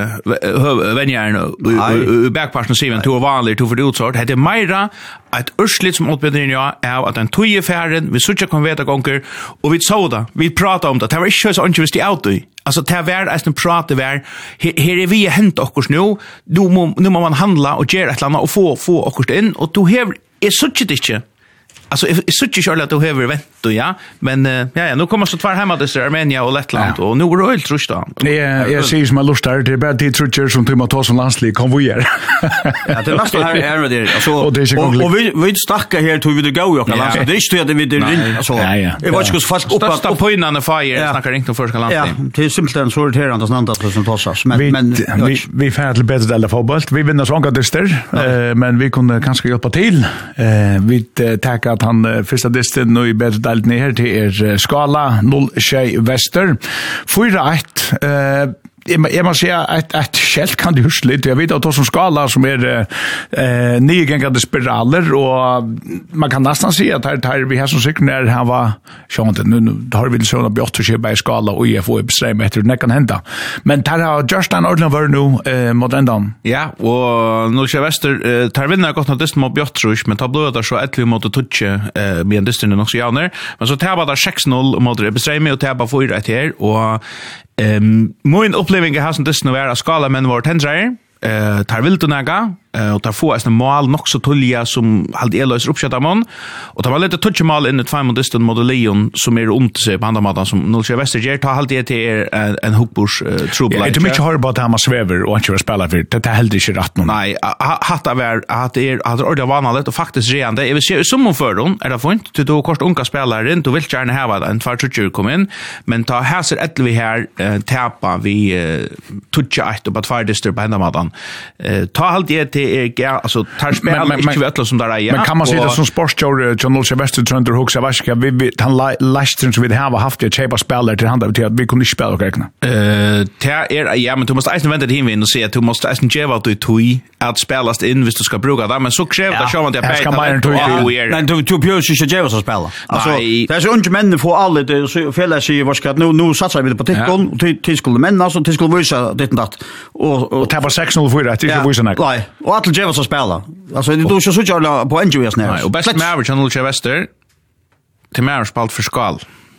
[SPEAKER 3] vänner backpassen seven to vanligt to för det utsort heter Myra ett urslit som utbildning ja är att en tuje färden vi söker kan veta gånger och vi såda vi pratar om det det var inte så intressant out i alltså det var att en prata var här är vi hänt oss nu nu nu må man handla och göra ett land och få få oss in och du har är så inte alltså är så inte att du har event då ja men ja ja nu kommer så tvär hemma till Armenia och Lettland ja. Och nu är det helt trust då.
[SPEAKER 1] Ja jag ser som lust där det bad det trutcher som Thomas Thorson landslig kan vi göra.
[SPEAKER 2] Ja det måste här är det alltså och vi vi snackar här till vi gå och alltså det är inte att vi det alltså det var ju fast upp
[SPEAKER 3] upp på innan fire snackar inte om första landslig.
[SPEAKER 2] Ja det är simpelt så det här annars annat som tossas men men
[SPEAKER 1] vi vi får till bättre eller fotboll vi vinner så angående men vi kunde kanske hjälpa till vi tackar att han första disten nu i bättre delen ner till er skala noll tjej väster fyra ett eh jag måste säga att att skällt kan det hus lite jag vet att de som skala som är eh nygängande spiraler och man kan nästan se att här, här vi har som cykeln när han var så inte nu, nu har vi det såna bjotterskip på skala och I F O bestäm efter det kan hända men där har just en ordentlig var nu eh mot ändan
[SPEAKER 3] ja och noll tjej väster tar vinner gott något dist mot bjotterskip men tar blöda så ett mot touche eh med en disten också janer men så tar bara sex noll mot det bestäm och tar bara fyra ett här och ehm min upplevelse har sen dess nu är skala men var tendrar eh tar vill du naga och tar få en mål nog så tulliga som hade Elois uppsätta man och tar lite touch mål in ett fem mot distan mot Leon som är ont sig på andra maten som noll tjej väster ger tar alltid till en hookbush trouble.
[SPEAKER 1] Det är mycket hard about how much sväver och inte spela för det helt inte rätt någon.
[SPEAKER 3] Nej, hatta var att det är att det var vanligt och faktiskt redan det är vi ser som om för dem är det fint till då kort unga spelare inte vill gärna ha en två toucher kom in men ta här ser ett vi här täppa vi toucha ett på två distan på andra maten. Ta alltid till ja alltså tar spel inte vet vad som där är.
[SPEAKER 1] Men kan man se det som sportjour John Olsen Wester Trender Hooks av Aska vi han lastren som vi har haft ett chapa spelare till handa till att vi kunde spela och räkna. Eh
[SPEAKER 3] det är ja men du måste ändå vänta till in och se att du måste ändå ge vad du tog att spelas in visst du ska bruka det men så kräver det så att jag
[SPEAKER 2] bättre. Men du du bjöd sig ge vad så spela. Alltså det är så unga män får alla det så fälla sig vad ska nu nu satsar vi på tickon och till skulle män alltså till skulle visa det att och
[SPEAKER 1] och tappa sex noll för det till visa nej.
[SPEAKER 2] Och att Jevons att spela. Alltså det då så så jag på N G S när.
[SPEAKER 3] Och bäst med average Channel Chester. Till mer spalt för skal.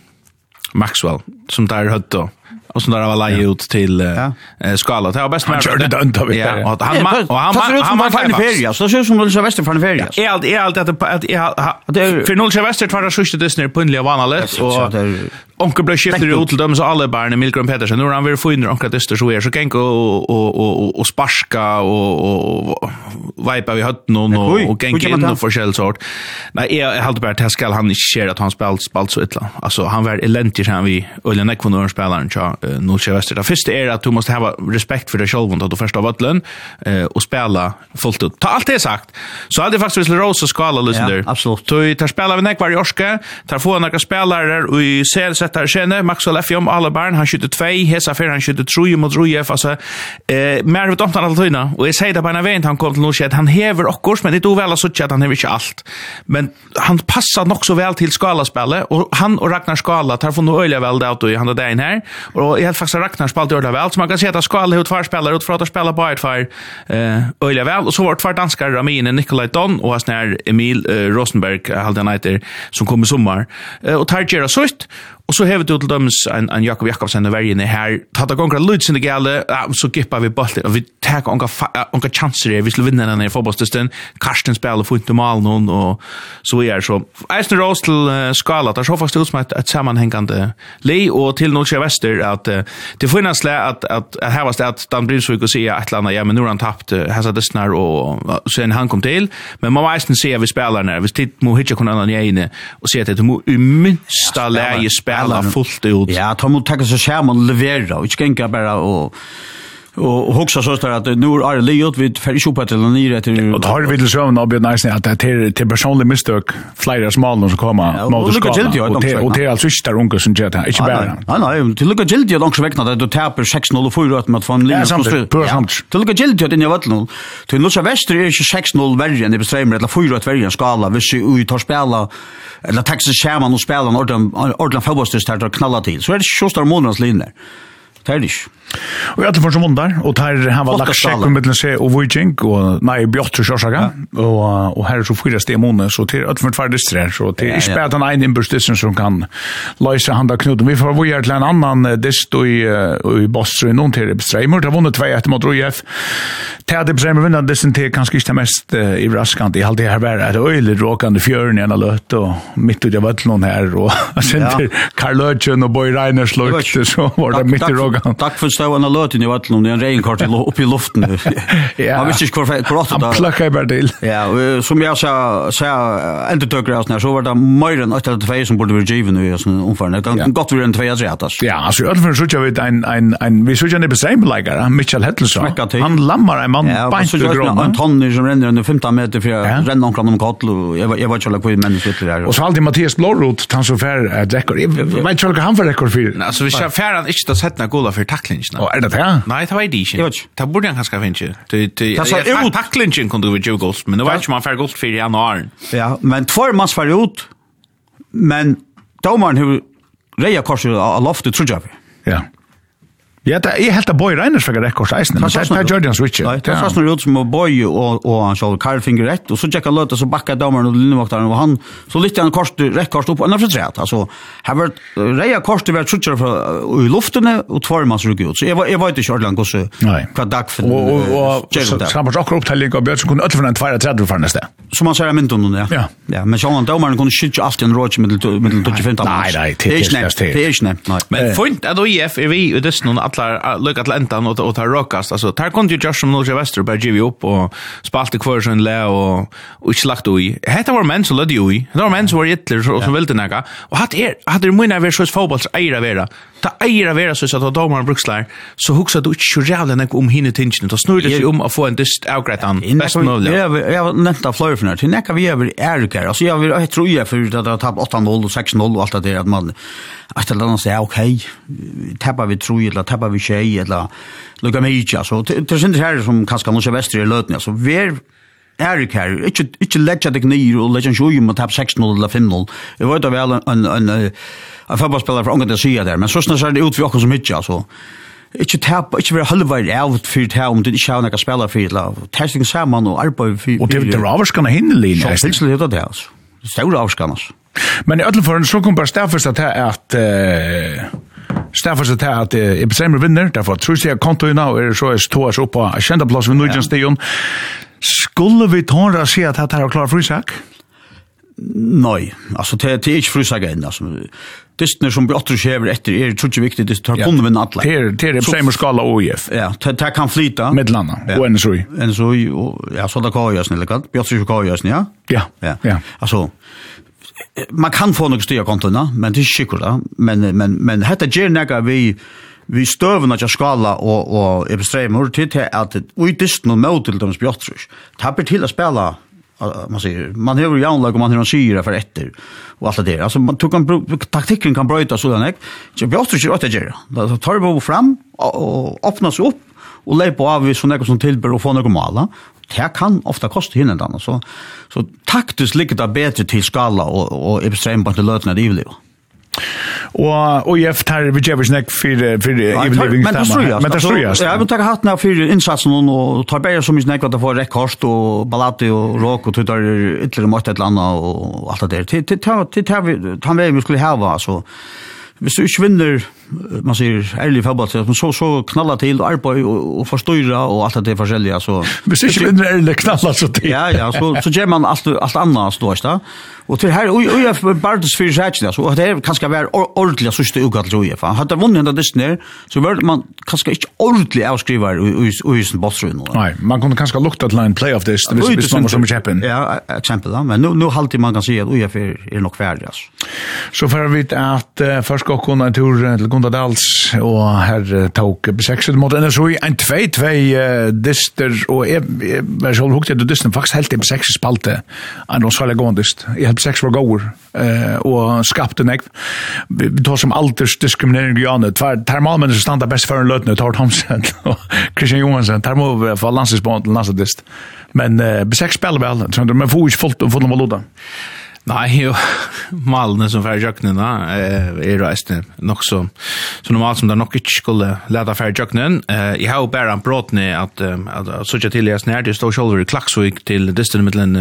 [SPEAKER 3] Maxwell som där hade då och som där var lagt ut till eh skala. Det var bäst med.
[SPEAKER 1] Ja,
[SPEAKER 3] och han och han
[SPEAKER 2] han var fan i ferie. Så så som Noll Chester från ferie.
[SPEAKER 3] Är allt är allt att att för Noll Chester var det sjuste Disney på inliga vanligt och onkel blev skiftet ut till dem så alla barnen Milgren Pettersson. Nu har han varit få in onkel Öster så är så kan och och och och sparska och och vipa vi hött någon och och gänga in och förskäll sort. Nej, jag hade bara att ska han inte se att han spelat spalt så illa. Alltså han var elentig han vi eller när kvinnor spelaren så nu kör Väster. Det första är att du måste ha respekt för dig själv och du första vattlen och spela fullt ut. Ta allt det sagt. Så hade faktiskt Rosa skala lyssna där.
[SPEAKER 2] Absolut.
[SPEAKER 3] Så vi tar spela vi näck var i Orska, tar få några spelare och i ser sätter känner Maxwell F om alla barn han skjuter två, hesa för han skjuter tre mot tre alltså eh mer vet om han alltid och jag säger det på en event han kom till nu att han häver också men det är väl så att han häver inte allt. Men han passar nog så väl till skalaspellet och han och Ragnar Skala tar från öliga väl där och han där in här och helt faktiskt Ragnar spelar det väl så man kan se att Skala ut för spelare ut för att spela på ett för eh öliga väl och så var det två danskar Ramin Nikolaj Don och snär Emil eh, Rosenberg Haldeniter som kommer i sommar eh, och tar Gerard Swift. Och så har vi till döms en, en Jakob Jakobsen i världen här. Tatt av gånger lyds in det gale, ja, så gippar vi bollen och vi tar ånga chanser här. Vi skulle vinna den här fotbollstesten. Karsten spelar och får inte mal någon och så är så. Eisen Rose till uh, Skala, det är så faktiskt ut som ett, ett sammanhängande lej och till Nordsjö Väster att uh, det finnas lä att, att, att här var det att Dan Brynnsvik och säga ett landa, ja men nu har han tappt uh, här dessnar och uh, sen han kom till. Men man måste se att vi spelar när vi tittar mot hitcha kunna annan inne och se att det är i minsta läge spela fullt ut.
[SPEAKER 2] Ja, ta mot tacka så skärm och leverera och inte gänga bara och och huxa så där att nu är det liot vid för shoppa till nere till
[SPEAKER 1] och har vi det så nog blir nice att det är till personlig mistök flera smål som kommer mot skala och det är alltså inte där onkel som gör det inte bara.
[SPEAKER 2] Nej nej, till lucka gildi och också väckna att du tappar sex noll och fyra att man får en linje
[SPEAKER 1] så
[SPEAKER 2] till lucka gildi att ni vet nog till Nordsjö Väster är sex noll värre i bestreamer eller fyra att välja skala vi ser ut att spela eller Texas Sherman och spela en ordentlig ordentlig fotbollstest där knalla till så är det så stor månads linjer. Tärdish.
[SPEAKER 1] Och jag får som mondar och tar han var lagt check med sig och Viking och nej Björn Sjösaga och och här är så fyra stämmor så till att för två distrer så till är spelat han en inbustisen som kan lösa handa knuten. Vi får vara till en annan dist i i Boston någon till Streamer det vunnit två ett mot R F. Tade Bremer vinner disten till kanske inte mest i raskant i allt det här var ett öle råkande fjörn i en lött och mitt ut jag var någon här och sen till Karl Löchen och Boy Reiner slog så var det mitt i råkan.
[SPEAKER 2] Tack för stå och löten i vattnet det är en regenkort upp i luften. Ja. Man visste inte kvar för åt
[SPEAKER 1] det. Plocka bara till.
[SPEAKER 2] Ja, som jag sa sa inte tycker jag så var det mer än att det som borde vara given nu i sån omförande. Det gott vi en två rättas.
[SPEAKER 1] Ja, alltså jag för så jag vet en en en vi så jag det bestämmer lägga Mitchell Hettelsson. Han lammar en man
[SPEAKER 2] på så grön. En ton som ränner under femton meter för att ränna omkring om kall och jag jag var inte på människor där.
[SPEAKER 1] Och så alltid Mattias Blåroth han så för ett rekord. Vad tror du han för rekord för?
[SPEAKER 3] Alltså vi ska färran inte att sätta gola för tacklingen.
[SPEAKER 1] Och är det det?
[SPEAKER 3] Nej, det var det inte. Det borde han kanske finna. Det tacklingen kunde vi ju goals, men det var inte man för goals för i januari.
[SPEAKER 2] Ja, men två mans för ut. Men domaren hur reja korset av loftet tror jag.
[SPEAKER 1] Ja. Ja, det är helt Boy Reiner för rekord seisen. Men det är Jordan Switch.
[SPEAKER 2] Det är fast ut som Boy och och han så Karl Finger rätt och så checkar låta så backa domaren och linjevaktaren och han så lite han kort rekord upp och när för rätt. Alltså har varit reja korset vart switcher för i luften och två mans ryck ut. Så jag var jag var inte Jordan så produkt för
[SPEAKER 1] och och samma sak upptällning av Björn som kunde återföra en två tre för nästa.
[SPEAKER 2] Som man säger men då ja. Ja, men så han domaren kunde skjuta alltid en roach med med tjugofem.
[SPEAKER 1] Nej, nej, det
[SPEAKER 2] är inte.
[SPEAKER 3] Men point att då I F är vi det någon alla lucka till ändan och och ta rockast alltså tar kunde ju just som Norge Väster bara ge vi upp och spalte kvar så en lä och och slakt och i heter var män så lade ju i det var män så var ytterligare så som ville näga och hade är hade det mina versus fotbolls eira vera ta eira vera så att domar brukslar så huxa du inte jävla om hinne tingen och snurra sig om att få en dist outgretan bäst möjligt.
[SPEAKER 2] Ja, jag nämnde flöjt för till näka vi över är alltså jag vill jag tror jag för att det tapp åtta noll och sex noll och allt det att man att det annars är okej tappar vi tror eller tappar vi tjej eller lukka mig alltså det syns här som kanske Norge Väster i lötna så ver Erik här inte inte lägga det ner och lägga ju med tapp sex noll eller fem noll det var då väl en en en fotbollsspelare från Angola se där men så snart så det ut för oss som mycket alltså inte tapp inte vara halvvägs out för det om det inte ska några spelare för det testing samman och arbeta för
[SPEAKER 1] och det det Rovers kan hinna linje
[SPEAKER 2] så det det där alltså stora avskanas
[SPEAKER 1] men i alla fall så kommer bara Stafford att att Stafford att att i bestämmer vinner därför tror jag konto nu är så är stås upp på kända plats med Norwegian Stadion skulle vi ta och se att det här är klar för sak.
[SPEAKER 2] Nej, alltså det det är inte frusaga än alltså. Distner som bättre skäver efter är tror jag viktigt det tar kunde vinna alla.
[SPEAKER 1] Det det är samma skala O I F.
[SPEAKER 2] Ja, det det kan flyta
[SPEAKER 1] med landa och en så i.
[SPEAKER 2] En så ja, så där kan jag snälla gott. Bättre så kan jag snälla.
[SPEAKER 1] Ja.
[SPEAKER 2] Ja.
[SPEAKER 1] Ja.
[SPEAKER 2] Alltså man kan få några styra kontona, men det är säkert då. Men men men detta ger några vi vi stövna att skala och och extremor till att vi dist någon mot till de spjottrus. Tappar till att spela man säger man har ju anlag om man har en syra för efter och allt det där. Alltså man tog kan taktiken kan bryta så där. Så spjottrus är åt det. Då tar vi fram och öppnas upp och lägger på av vi så något som tillber och får något mål. Det kan ofta kosta hinna då så så taktiskt ligger det bättre till skala och och extrem på till lötna det i livet.
[SPEAKER 1] Och och jag tar vi ger snack för för evening
[SPEAKER 2] men det tror jag
[SPEAKER 1] men det tror jag
[SPEAKER 2] jag vill ta hatt när för insatsen och ta bära som snack att det får rekord och ballati och rock och tutar ytterligare mot ett land och allt det där till till till han vi skulle ha så hvis du ikke vinner, man sier ærlig fotball, så, så knalla til arbeid og, og forstyrra og alt det forskjellige. Så,
[SPEAKER 1] hvis du ikke vinner ærlig knalla så til.
[SPEAKER 2] Ja, ja, så, så gjør man alt, alt annet stås da. Og til her, og jeg er bare til fyrir sætjen, og det er kanskje være ordentlig sørste uka til O I F. Hadde jeg vunnet av Disney, så var man kanskje ikke ordentlig avskriver i sin bossrun.
[SPEAKER 1] Nei, man kunne kanskje lukta til en playoff this, hvis man var som i kjeppen.
[SPEAKER 2] Ja, eksempel da, men nu halvtid man kan si at O I F er, er nok ferdig.
[SPEAKER 1] Så for å vite at uh, først skal kunne en tur til Gundadals, og her tok besexet mot N S O I, en tvei, tvei uh, dyster, og jeg var så hukte til dysten, faktisk helt i besexet spalte, en og særlig gående dyst. Jeg helt besexet var gåur, uh, og skapte nek. Vi tar som alders diskriminering i Janne, tar malmenn som standa best for en løtene, Tor Thomsen og Christian Johansen, tar må få landstidsbånd til næste dyst. Men uh, besexet spiller vel, men får ikke fullt og fullt om valuta.
[SPEAKER 3] Nei, jo, malene som færre jøknene er reisende nok så, så normalt som det nok ikke skulle lede færre jøknene. Jeg har jo bare en bråtene at, at, at så ikke til jeg snær, det står selv i Klaksvik til distene mittelen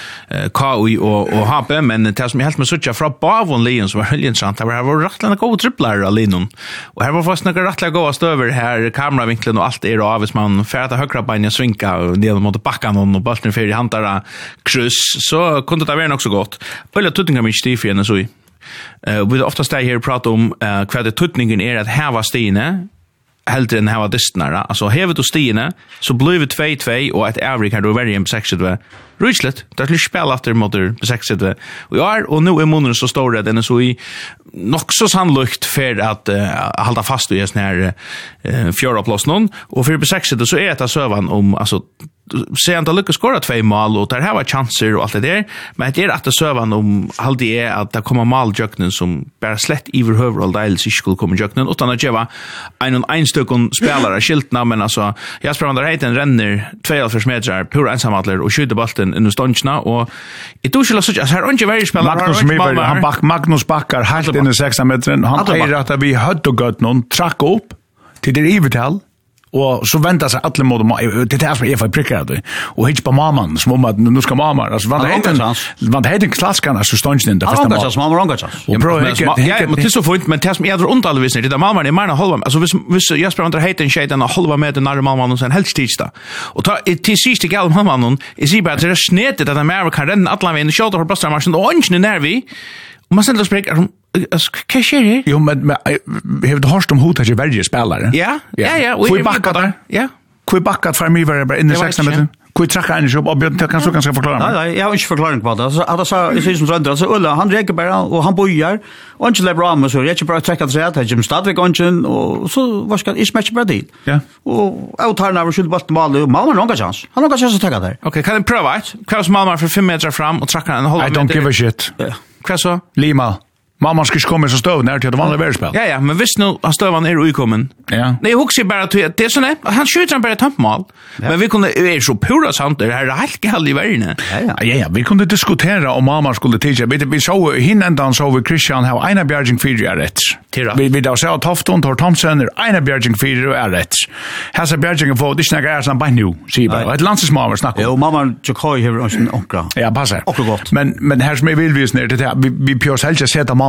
[SPEAKER 3] K U I og, og H P, men det som jeg helt med så ikke fra Bavon Lien, som var veldig interessant, det var rettelig gode tripler av Linon. Og her var faktisk noen rettelig gode støver her, kameravinklen og alt er av, hvis man færre høyre bein og svinka ned mot bakken og bølten fyrir hantara kryss, så kunne det være nok så godt. Eller tutningar min stif igjen så i. Uh, vi ofta steg her og prate om uh, hva det tutningen er at heva stiene heldre enn heva distnare. Altså hevet og stiene, så blir vi tvei tvei og et avrik her du er veldig en besexet ved Ryslet. Det er til spil efter mot besexet ved. Og ja, og nå er munnen så stor at den er så i nok så sannlukt for at uh, halda fast i sånn her uh, fjøraplass noen. Og for besexet så er det søvan om altså se han da lykkes skåra tvei mål, og der her var chanser og alt det der, men det er at det søvan om halvdig er at det kommer mål jøknen som bare slett iver høver og deilig ikke skulle komme jøknen, utan at jeg var en og en stykken spelare skiltna, men altså, jeg spør om der heiten renner tveoghalvfjerds meter, pura ensamadler, og skyter bolten under ståndsna, og jeg tror ikke, altså, her er ikke veldig spelare,
[SPEAKER 1] Magnus Miberg, han bak, Magnus bakkar helt inn i seksten meteren, han eier at vi høtt og gøtt noen, trakk opp til det ivertall, og så väntar sig alla mot det där som är för prickar det och hitch på mamman som om att nu ska mamma alltså vad heter vad heter klasskarna så stånds inte
[SPEAKER 2] fast mamma mamma ronga chans
[SPEAKER 3] och bro ja men det så fint men det som är under alla visst det där mamma är mina halva alltså vis vis jag spelar under heter en shade en halva med den andra mamman och sen helst tista och ta till sist gal mamman är sie bara det snettet att Amerika rennen alla vägen shoulder för bröstar marschen och inte nervi och man sätter spräck Hva skjer her?
[SPEAKER 1] Jo, men vi har hørt om hodet til verje spillere.
[SPEAKER 3] Ja, ja, ja.
[SPEAKER 1] Hvor bakket der?
[SPEAKER 3] Ja.
[SPEAKER 1] Hvor bakket for meg var det bare inne i seksten meter? Hvor trakket han ikke opp? Kan du kanskje forklare meg?
[SPEAKER 2] Nei, nei, jeg har ikke forklaring på det. Han sa, jeg sier som trønder, altså Ulla, han reker bare, og han bojer, og han ikke lever av med, så jeg ikke bare trekker til seg, jeg kommer stadigvæk ånden, og så var det ikke smekker bare til.
[SPEAKER 1] Ja.
[SPEAKER 2] Og jeg tar den av og skylder bort til Malmö, og Malmö har noen chans. Han har noen chans å trekke der.
[SPEAKER 3] Ok, kan jeg prøve et? Hva er Malmö for fem meter fram, og trekker en halv meter?
[SPEAKER 1] I don't give a shit.
[SPEAKER 3] Hva så?
[SPEAKER 1] Lima. Mamma skal ikke komme så støvende her til det vanlige verspill.
[SPEAKER 3] Ja, ja, men hvis nå han støvende er uikommen.
[SPEAKER 1] Ja.
[SPEAKER 3] Nei, jeg husker bare at det er sånn, han skjøter han bare tømpmål. Ja. Men vi kunne, det er så pura sant, det er helt galt i verden.
[SPEAKER 1] Ja, ja. Ja, ja, vi kunne diskutere om mamma skulle tidse. Vi, vi så, hinn enda så vi Christian har ena bjerging fire er rett. Vi, vi da sa Tofton, Tor Thomsen er ena bjerging fire er rett. Her ser bjergingen få, det snakker er sånn bare nå, sier bare. Et landstidsmamma snakker om.
[SPEAKER 2] Jo, mamma Jokoy har en onkra.
[SPEAKER 1] Ja, passer.
[SPEAKER 2] Okra godt.
[SPEAKER 1] Men, men her som jeg vil vise ned til det, vi, vi pjør selv ikke sette mamma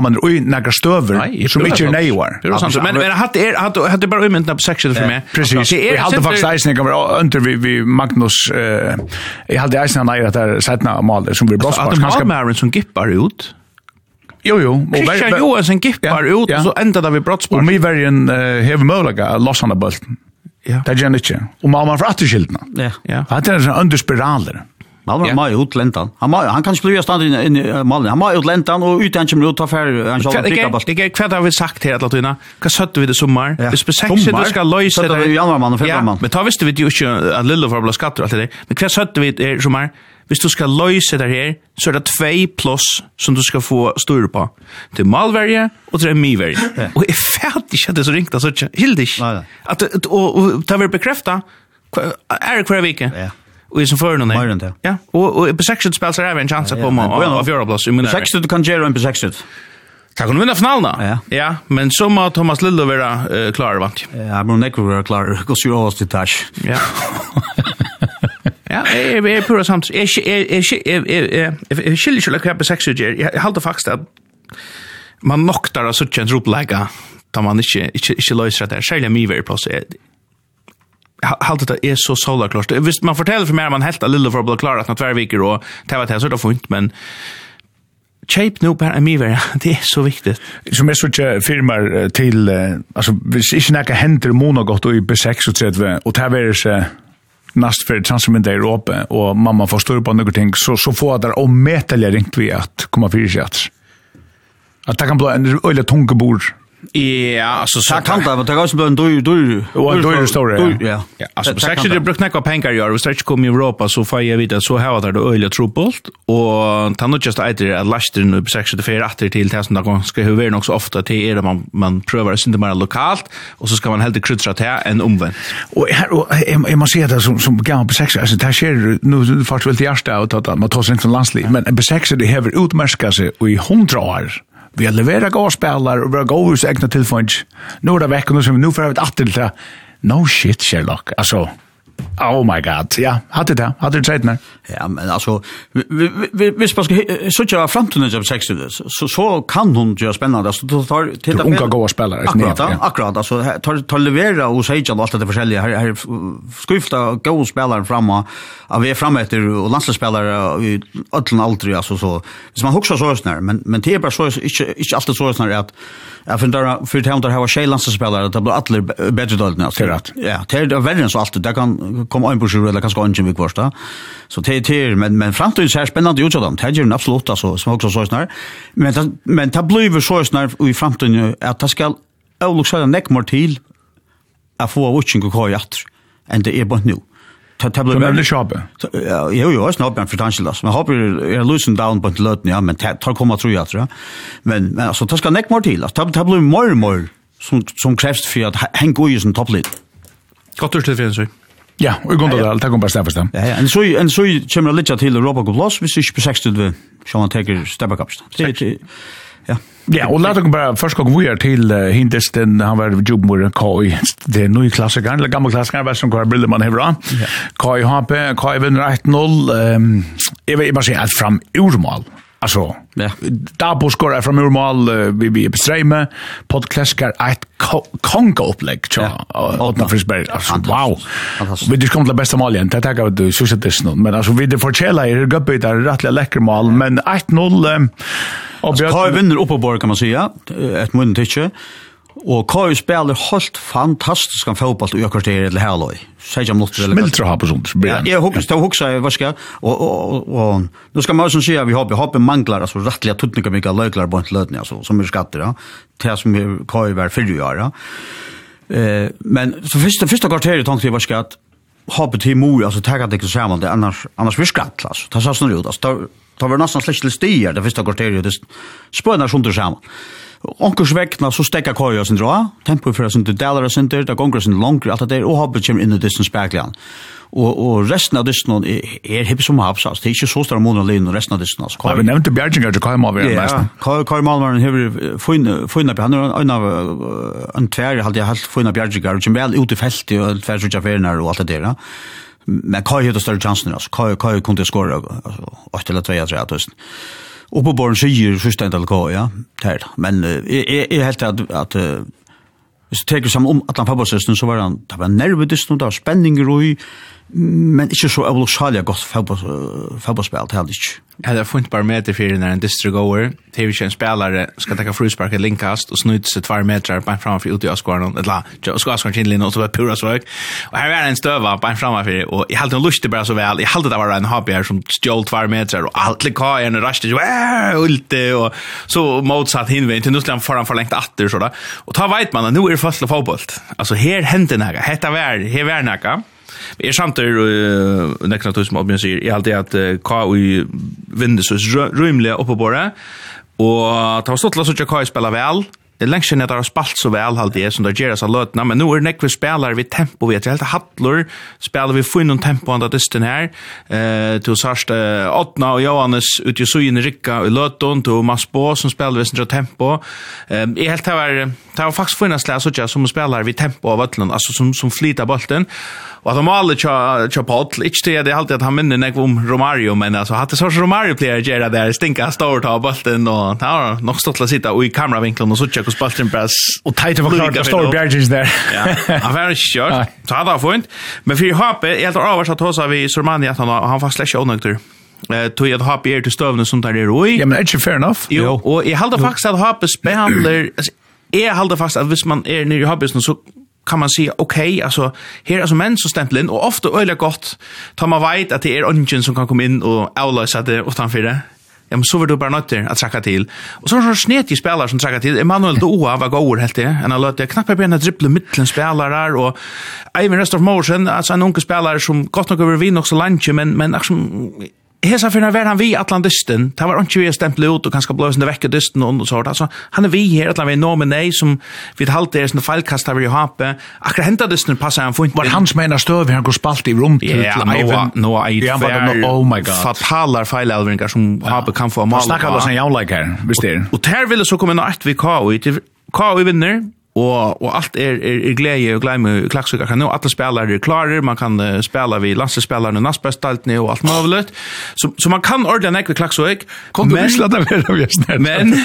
[SPEAKER 1] man är några stöver som inte är nejvar.
[SPEAKER 3] Det är sant. Men men hade är hade hade bara umynta på section för mig.
[SPEAKER 1] Precis. Jag hade faktiskt Eisen kommer under vi vi Magnus eh jag hade Eisen när det sättna mål som vi brottsbar.
[SPEAKER 3] Att han ska som gippar ut.
[SPEAKER 1] Jo jo,
[SPEAKER 3] Christian Johansson gippar ut och så ända vi brottsbar.
[SPEAKER 1] Och mig vargen have möjliga lossande bulten.
[SPEAKER 3] Ja.
[SPEAKER 1] Det är inte. Och man får återskiltna.
[SPEAKER 2] Ja.
[SPEAKER 3] Ja.
[SPEAKER 1] Det är en underspiraler.
[SPEAKER 2] Malmö yeah. Mai utlentan. Han må, han kan bli stand in i Malmö. Han må utlentan och utan kommer ut för han ska picka bort.
[SPEAKER 3] Det är kvad har vi sagt här att Latina. Vad satte vi det sommar? Vi speciellt du ska lösa det
[SPEAKER 2] i januari och februari.
[SPEAKER 3] Men ta visste vi ju ju en lilla för blå skatter och allt det. Men vad satte vi det sommar? Hvis du skal løse det her, så er det två plus som du skal få styr på. Det er malverje og det er miverje. Ja. Og jeg fælt ikke at det er så ringt, altså ikke. Hildig. At, og, og det vil bekrefta, er det hver vike? Ja. Og jeg som fører noen her.
[SPEAKER 2] Det.
[SPEAKER 3] Ja. Og, og besekstet spiller seg en chans på meg av fjoraplass.
[SPEAKER 2] Besekstet du kan gjøre en besekstet.
[SPEAKER 3] Kan du vinna finalen da?
[SPEAKER 2] Ja.
[SPEAKER 3] Ja, men så må Thomas Lillo være uh, klar, vant.
[SPEAKER 2] Ja, men hun ikke være klar. Gå syr av oss til tasj.
[SPEAKER 3] Ja. Ja, jeg er pura samt. Jeg skiller ikke hva på sex utgjør. Jeg halte faktisk at man noktar av sutt en ropleika da man ikke, ikke, ikke løser det. Særlig mye veldig plass. Jeg halte det er så solarklart. Hvis man forteller for meg at man helt av lille for å bli klar at når tverrviker og det var det, så er det funnet, men Shape nu bara mig vara det är så viktigt.
[SPEAKER 1] Som är så att firmar till alltså hvis inte några händer monogott och i B sex och tretton och det är så näst för transferment i Europa och mamma får stå på några ting så så får det om metalja ringt vi att komma för sig att att det kan bli en öle tungebord.
[SPEAKER 3] Ja, alltså så
[SPEAKER 2] kan det vara det går som en dyr dyr
[SPEAKER 1] och dyr story.
[SPEAKER 3] Ja. Ja, alltså på sex det brukar knäcka pengar gör. Vi stretch kom i Europa så får jag vita så här där det öle trubbelt och ta nog just äter att lasta nu på sex det för åter till det som då ska hur nog så ofta till är det man man prövar synd mer lokalt och så ska man helt krydda till en omvänt. Och
[SPEAKER 1] jag måste säga det som som gammal på sex alltså det sker nu faktiskt väl det första att man tar sig inte landsliv men på sex det har utmärkat sig i hundra år. Vi har leverat goda spelare och vi har gått hos egna tillfånds. Nu är det veckan som nu får vi ett attel till no shit Sherlock. Alltså, oh my god. Ja, hade det. Hade det sagt
[SPEAKER 2] Ja, men alltså, hvis man ska söka framtiden av sex så, så kan hon göra spännande. Alltså, då tar,
[SPEAKER 1] titta på unga goda spelare.
[SPEAKER 2] Akkurat, ja. Akkurat. Alltså, tar, tar levera och säga allt det försäljliga. Här, här skrifta goda spelare framme. Ja, vi är framme efter och landslagsspelare i ödlen aldrig. Alltså, så. Hvis man huxar så snär, men, men det är bara så, inte, inte alltid så snär att jag funderar för att det här var tjej landslagsspelare, det blir alla bättre dåligt.
[SPEAKER 1] Det är rätt.
[SPEAKER 2] Ja, det är värre än så alltid. Det kan komma in på sjur eller kanske inte vid kvarsta. Så det är men men framtiden ser spännande ut så dem. Det är absolut alltså som också så snart. Men det, men det blir så snart i framtiden att det ska också neck more till att få watching och kvar åter. And det är bara nu. Det det blir
[SPEAKER 1] väldigt shabbe.
[SPEAKER 2] Ja, jo jo, är snabbt för tankelas. Men hoppas är loosen down på löten ja, men det tar komma tror jag tror jag. Men men alltså det ska neck more till. Det det blir mer och mer som som krävs för att hänga i som topplit.
[SPEAKER 3] Gott ut till så.
[SPEAKER 1] Ja, och går det allt kan bara stäffa stäm.
[SPEAKER 2] Ja, ja, en så en så kommer det lite till Europa Plus, vi syns på sextio vi ska man ta steppa kaps. Ja.
[SPEAKER 1] Ja, och låt oss bara först gå vidare till uh, Hintesten, han var jobbmor K I, det är ny klassiker, eller gammal klassiker, vad som går bilder man har bra. K I H P, K I vinner ett noll, ehm jag vill bara säga att fram urmal. Alltså, ja. Dabo skorar från urmal, vi vi beströmme, podklaskar ett kongo-upplägg, ja. Åtna Frisberg, alltså, wow. Vi det kommer till bästa mål igen, det tackar du success nu, men alltså vi det förtjänar är gubbigt där rättliga läcker mål, men ett noll
[SPEAKER 2] och K I vinner upp på bord kan man säga, ett mun tycke. Och K I spelar helt fantastisk fotboll i kvarteret eller Halloj. Säger jag måste
[SPEAKER 1] väl. Smiltra har på sånt.
[SPEAKER 2] Ja, jag hoppas det också vad ska och och och nu ska man ju säga vi har vi har manglar alltså rättliga tutningar mycket löklar på ett lödning alltså som är skatter ja. Det som K I var för ju ja. Eh men så första första kvarteret tänkte jag vad ska att ha på till mor alltså ta det samman det annars annars vi skatt alltså. Ta så snurr ut alltså. Ta var nästan släkt till stier det första kvarteret det spänner sånt samman. Onkurs vekna så stekka koja sin dra, tempo för sin dollar center, där kongressen långt att det är och har in the distance backland. Och och resten av distance är hip som har så det är inte så stora monolin och resten av distance.
[SPEAKER 1] Ja, vi nämnde Bjärgingar till Kaj Malmar nästan.
[SPEAKER 2] Kaj Kaj Malmar har funnit funnit han en av en tvär hade jag helt funnit Bjärgingar och väl ute i fältet och tvär så affärerna och allt det där. Men Kaj hade större chansen alltså. Kaj Kaj kunde skora alltså åtta eller två tror jag. uppe på borren sier första inte K, ja. Det men är är helt att att hvis du tenker sammen om at han fotballsøsten, så var han, det var nervedist, det var spenning i, men ikke så evolusalia godt fotballspel, det hadde ikke.
[SPEAKER 3] Ja, det er funnet bare meter fyrir når en distri goer, det er ikke en spelare skal tekka fruspark et linkast, og snudd seg tvær meter bein framfor ut i Oskvarnon, et la, Oskvarnon kinnlinn, og så var det pura svøk, og her var en støva bein framfor, og jeg halte en lustig bare så vel, jeg halte det var en hobby her som stjål tvær meter, og alt likajerne rastet, og ulte, og så motsatt hinveien, til nusselig han foran forlengt atter, så da, og ta veit man, nu er det fast til fotball, altså her hender nega, hetta var, her var nega, vi er samtidig uh, nekna tusen som Oddbjørn sier, jeg halte at uh, K U vinner så rymlig oppe på det, og det var stått til at K U spiller vel, lengst siden at det har spalt så vel halte jeg, som det gjør seg løtene, men nå er det nekve spiller vi tempo, vi er helt Hattler, spiller vi få noen tempo andre disten her, uh, til sørst uh, Ottna og Johannes ut i Sugen Rikka i løten, til Mads Bå som spiller vi sin tempo, uh, jeg helt det var, det var faktisk funnet slag som spiller vi tempo av Øtland, altså som, som flyter bolten, og at de alle kjør på alt, ikke til det er alltid at han minner nekve om Romario, men altså, at det så Romario pleier å gjøre der, stinka stort av bolten, og det har nok stått til å sitte i kameravinkelen og så tjekke hos bolten press.
[SPEAKER 1] Og teit var klart, det står Bjergins der.
[SPEAKER 3] Ja, han var ikke kjørt, så hadde han funnet. Men for Hape, jeg helt avhørs at hos vi i Sormani, at han har faktisk slett ikke ånøkter. Tog jeg at Hape er til støvende som der er ui.
[SPEAKER 1] Ja, men er ikke fair enough?
[SPEAKER 3] Jo, og jeg halde faktisk at Hape spiller, jeg halde faktisk at hvis man er nere i Hape, så kan man säga okej okay, alltså här alltså män så stämpeln och ofta öliga gott tar man vet att det är ungen som kan komma in och avlösa det utanför det. Ja, men så vill du bara nötter att tracka till. Och så är det snetig spelare som trackar till. Emanuel Doa var går helt det. Han har låtit knappt bena dribbla mitten spelare och Ivan Rest of Motion alltså en ung spelare som gott nog över vinn också lunch men men liksom hesa för när han vi Atlantisten. Det var inte vi stämpla ut och kanske blåsa den vecka dysten och så där. Alltså han är vi här att vi nominate som vi halt är såna fallkast har vi Hape. Akkurat hämta dysten passar han får inte.
[SPEAKER 1] Var hans menar stöv han går spalt i rum till
[SPEAKER 3] Ivan. No, I
[SPEAKER 1] oh my god.
[SPEAKER 3] Fatalar fejlälvringar som Hape kan få mål.
[SPEAKER 1] Snackar alltså en jag like här. Visst är.
[SPEAKER 3] Och här vill så komma något vi K U till K U vinner. Og, og alt er, er, er glede og glemme Klaksvika kan nå, alle spillere er klare, man kan uh, spille ved landslagsspillerne, Nasbøstaltene og alt mulig. Så, så man kan ordentlig nekve Klaksvik. Men, men,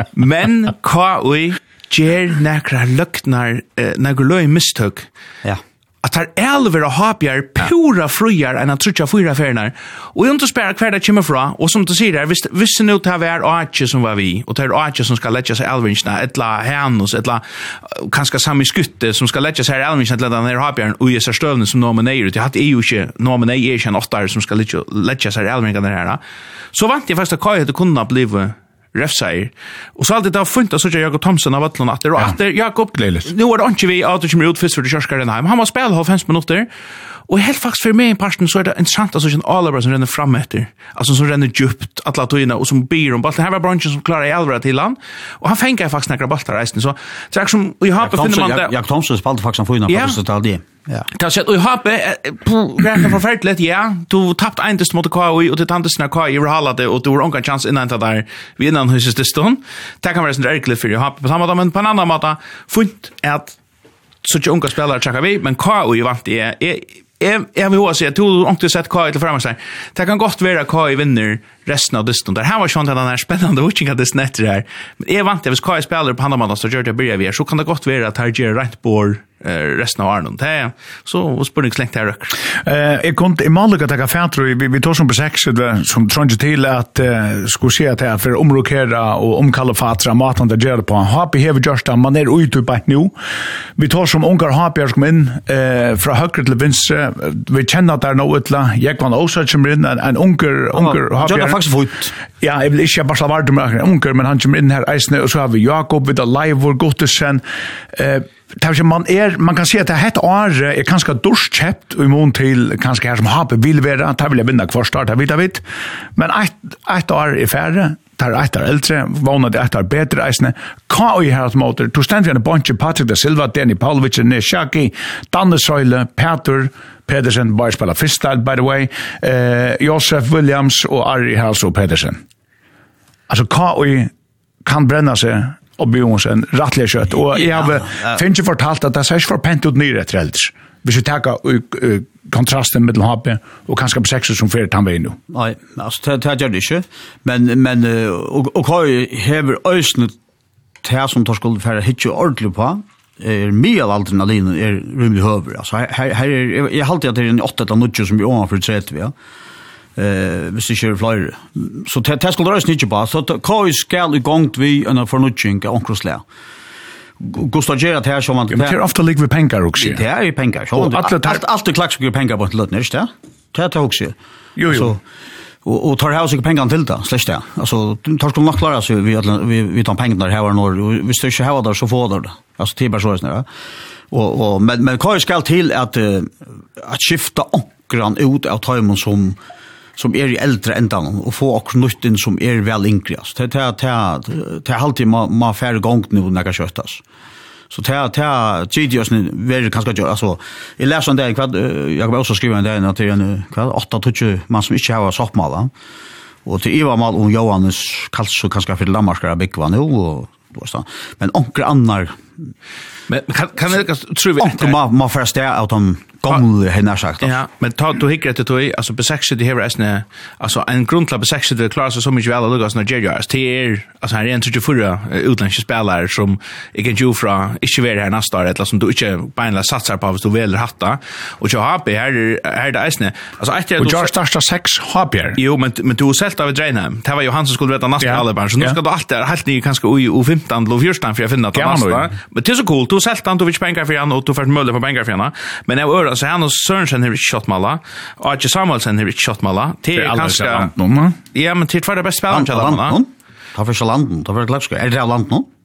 [SPEAKER 3] men K U gjør nekre løkner, uh, nekre løy mistøk.
[SPEAKER 2] Ja.
[SPEAKER 3] At det er alver og hapjar pura frujar enn at trutja fyra ferner. Og jeg spela hver det kommer fra, og som du sier, hvis, hvis det nå tar vi er Ache som var vi, og det er Ache som skal letja seg alvinsna, etla Henus, etla kanskje Sami Skutte som skal letja seg alvinsna, etla den her hapjaren, og jeg ser støvne som nominerer, det er jo ikke nominerer, er ikke en åttar som skal letja seg alvinsna her. Så vant jeg faktisk at Kai hadde kunnet blive refseier. Og så alltid det har funnet at sånn Jakob Thomsen av Vatland at det var etter Jakob, nå er det ikke vi at det kommer ut først for det kjørskeren her, men han må spille halvfems minutter, og helt faktisk for meg i parten så er det interessant at sånn Alabra som renner frem etter, altså som renner djupt, alle togene, og som byr om balten. Her var bransjen som klarer i Alabra til han, og han fengt faktisk nekker balter reisen, så det er som, og i Hape finner man det.
[SPEAKER 2] Jakob Thomsen spalte faktisk han får innan faktisk til det. Ja.
[SPEAKER 3] Det har sett, og i Hape, det er forferdelig, ja, du tappte en dist mot K U, og til tantesen av K U i Rahala det, og du har ångan chans innan det der, vi innan huset distan. Det kan være sånn erkelig for i Hape på samme måte, men på en annen måte, funnet at så ikke unga spelare tjekkar vi, men K U i vant det er, Jeg, jeg vil også si at du har ikke sett K U til fremme seg. Det kan godt være at K U vinner resten av dysten. Det her var sånn at den er spennende utking av dysten etter her. Men jeg vant det, hvis K U spiller på Handamann, så gjør det bryr vi her, så kan det godt være at her gjør rent på resten av Arnon. Det er så spørningslengt her røkker.
[SPEAKER 1] Uh, jeg kunne i Maluk at jeg har fænt, vi, vi tog som på seks, som trådde til at uh, skulle se at jeg for å omrokere og omkalle fatra maten det gjør det på. Hapi hever gjørst det, man er ute på et nå. Vi tog som unger Hapi som inn uh, fra høyre til vinstre. Vi kjenner at det er noe utla. Jeg kan også kommer inn, en, en unger, unger Hapi.
[SPEAKER 2] Det er faktisk fort.
[SPEAKER 1] Ja, jeg vil ikke bare slå vardt med en unger, men han kommer inn her eisene, og så har vi Jakob, vi har Leivor, Gottesen. Uh, man er man kan se at det hett år er kanskje dorskjept og imot til kanskje her som Hape vil være, det vil jeg vinne hver start, det vet jeg vet. Men ett ett år er færre, det er ett år eldre, våner det ett år bedre eisene. Hva er her at måter? To stendt vi en bunch, Patrick da Silva, Danny Pavlovic, Neshaki, Danne Søyle, Peter Pedersen, bare spiller freestyle, by the way, uh, Josef Williams og Ari Halso Pedersen. Altså, hva er kan brenne seg og Bjørnsen rettelig kjøtt. Og jeg har finnes ikke fortalt at det er ikke for pent ut nyere etter eldre. Hvis vi tar uh, kontrasten mellan H P och kanske på sex som för han var nu.
[SPEAKER 2] Nej, alltså det gör det inte. Men men och och har häver ösnet här som tar skulle för hit ju ordentligt på. Er mye adrenalin er rymlig høver. Altså, her, her er, jeg halte at det er en åtte etter nødje som er overfor tretti, ja. Uh, hvis det kjører flere. Så det skulle røysen ikke på. Så hva skal i gang vi en fornødjeng av omkrosslega? Gustav Gera det här som man...
[SPEAKER 1] Men det är ofta lik vid pengar också.
[SPEAKER 2] Det är ju pengar. Allt, allt är klagsbygger pengar på en lödn, är det? Det är det också.
[SPEAKER 1] Jo, jo.
[SPEAKER 2] Och och tar här sig pengar till det, släkt det. Alltså tar skulle nog klara sig vi vi vi tar pengar där här var norr. Vi står inte här där så får det. Alltså till så snarare. Och och men men vad ska till att uh, att skifta ankran ut av timon som som är i äldre ändan och få också nytten som är väl inkreas. Det det det det alltid man man färd gång nu när det köttas. Så det det G D S nu väldigt kanske jag alltså i läser om det vad jag har också skrivit en där att det är en vad åtta tjugo man som inte har soppmål och till Ivar mal om Johannes Karlsson kanske för Lammarskara Bäckva nu och så men onkel annar
[SPEAKER 3] men kan kan det tror vi
[SPEAKER 2] onkel man man först där att de gamla henne sagt.
[SPEAKER 3] Ja, men ta du hickar det då alltså besexet det här är alltså en grundlag besexet det klarar sig så mycket väl att lugga såna Jerry's till alltså här är en tjugofyra utländska spelare som inte ju från inte vara här nästa år eller som du inte bara satsar på att du vill hatta och jag har här här det är alltså att
[SPEAKER 1] jag du startar sex har
[SPEAKER 3] jo men men du sält av Dreinheim det var ju han som skulle veta nästa alla barn så nu ska du allt helt ny kanske u femton och fjorton för jag finner att nästa men det är så coolt du sält han du vill pengar för han och du får möjlighet på pengar för han men jag så han och Sørensen har ikke kjøtt mala, og Archie Samuelsen har ikke kjøtt mala. Det er kanskje... Ja, men til hver det beste spilleren til landet.
[SPEAKER 2] Ta for ikke landen, ta for ikke lagskøy. Er det av landet nå?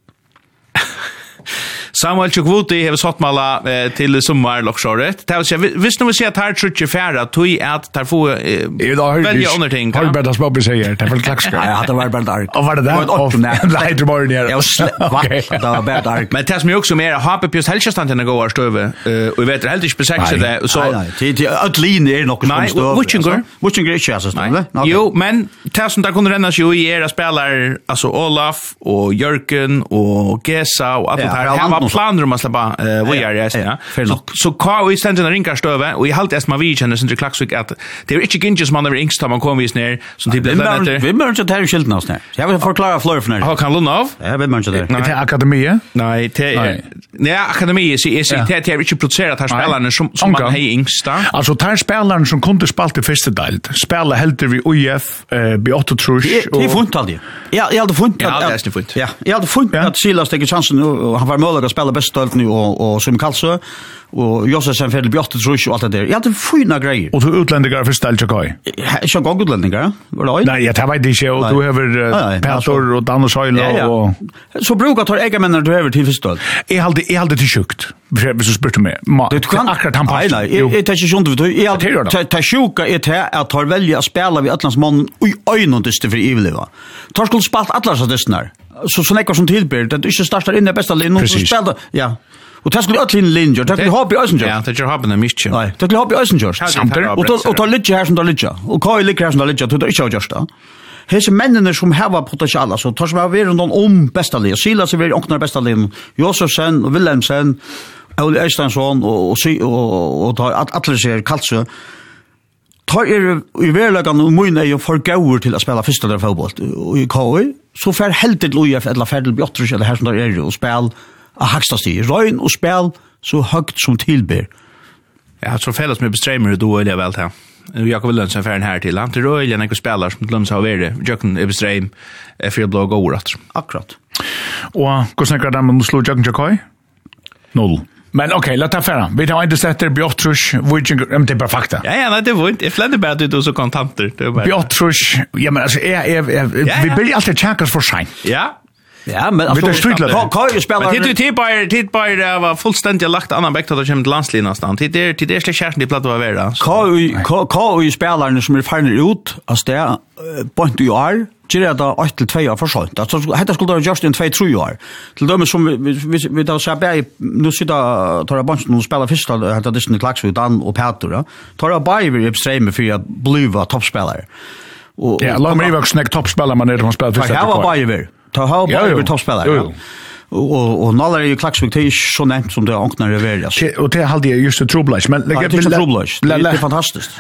[SPEAKER 3] Samuel Chukvuti har satt mala eh, till sommar lockshåret. Det vill säga visst nu vi ser att här tror jag färra tog att där få välja andra ting.
[SPEAKER 1] Har du bättre spår på säger det är väl klaxka.
[SPEAKER 2] Ja, hade varit bättre ark.
[SPEAKER 1] Och var det där? Nej, det var det.
[SPEAKER 2] Jag okej. Det var bättre ark.
[SPEAKER 3] Men det som också mer har på just helgestanten går stöve och vi vet helt inte besexa det så
[SPEAKER 2] nej det att linje är något
[SPEAKER 3] som står. Watchinger. Watchinger är chans så jo, men det som där kunde renna sig i era spelare alltså Olaf och Jörgen och Gesa och allt det här planer om att släppa vad gör det ja så kvar vi ständer en ringar stöve och i halt är man vi känner sen till klaxvik att det är inte ginges man över inkst man kommer vis ner som typ
[SPEAKER 2] det vi behöver inte ta skilten oss ner jag vill förklara flör för när
[SPEAKER 3] har kan Lundov
[SPEAKER 2] ja vi behöver inte
[SPEAKER 1] det är akademi
[SPEAKER 3] nej det nej akademi så är det det är inte producerat här spelarna som som man har inkst
[SPEAKER 1] alltså tar spelarna som kunde spela i första del spela helt vi O F B åtta trusch
[SPEAKER 2] och det funnit alltid ja jag hade funnit
[SPEAKER 3] ja det är funnit
[SPEAKER 2] ja jag hade funnit att Silas tar chansen och han var möjlig att spela bäst nu och och som Karlsson och Josefsen för Björte tror jag allt det där. Jag hade fina grejer.
[SPEAKER 1] Och du utlänningar för ställ jag.
[SPEAKER 2] Jag går utlänningar. Var det?
[SPEAKER 1] Nej, jag tar vid det show. Du har Peter och Dan och Soila och
[SPEAKER 2] så brukar ta ägarmän du över till förstånd.
[SPEAKER 1] Jag hade jag hade till sjukt. Vi så spurte mig. Det
[SPEAKER 2] kan
[SPEAKER 1] akkurat han
[SPEAKER 2] passar. Nej, nej, det är inte sånt du. Jag hade ta sjuka är det att har välja att spela vid Atlas man och öjnontaste för evliga. Tar skulle spela Atlas så där. Så så näcker som tillber det inte startar in det bästa linjen som spelar. Ja. Och det skulle ötlin linjer. Det skulle ha på Ösengör.
[SPEAKER 3] Ja, det gör ha på den mycket.
[SPEAKER 2] Nej, det skulle ha på Ösengör. Samtidigt och och ta lite här som där lite. Och Kai ligger här som där lite. Det är inte just det. Hese männen som har potential så tar som har varit någon om bästa linjen. Silas är väl också bästa linjen. Josefsen och Wilhelmsen och Øysteinsson och och och tar att alla ser Karlsson tar er i verkligheten och mun är ju för gåor till att spela första där fotboll och i K I så för helt till O F eller Ferdel Bjottrus eller här som där är ju och spel a högsta stig röin och spel så högt som tillber.
[SPEAKER 3] Ja, så fällas med bestreamer då är det väl här. Jag vill lönsa för en här till han till röj eller några spelare som glöms av det. Jöken är bestream för blå gåor
[SPEAKER 2] akkurat.
[SPEAKER 1] Och hur snackar de om slå Jöken Jakoy? Noll. Men okej, okay, låt ta färra. Vi tar inte sätter Bjottrus, Viking, men det är bara fakta.
[SPEAKER 3] Ja, ja, det var inte. Jag flädde bara att du så kontanter.
[SPEAKER 1] Bjottrus, ja men alltså, är, är, är, vi börjar alltid tjänkas för sig.
[SPEAKER 3] Ja.
[SPEAKER 2] Ja, men alltså Kai spelar.
[SPEAKER 3] Men det typ bara typ bara det var fullständigt lagt annan back att komma till landslinjen stan. Det är det är släkt det platt att vara.
[SPEAKER 2] Kai Kai spelarna som är färdiga ut alltså det point you are Gör det åtta till två år för sånt. Alltså detta skulle då just in två tre år. Till dem som vi vi då så bara nu sitter tar jag bunch nu spelar första hade det snart lax ut Dan och Peter. Tar jag bara i extreme för att bluva toppspelare.
[SPEAKER 1] Och ja, låt mig också snack toppspelare man när de spelar första.
[SPEAKER 2] Ja, var bara över. Ta ha bara över toppspelare. och och nallar ju Klaxvik det är så nämnt som det anknar över alltså.
[SPEAKER 1] Och det hade jag just det trubblas men
[SPEAKER 2] det är trubblas. Det är fantastiskt.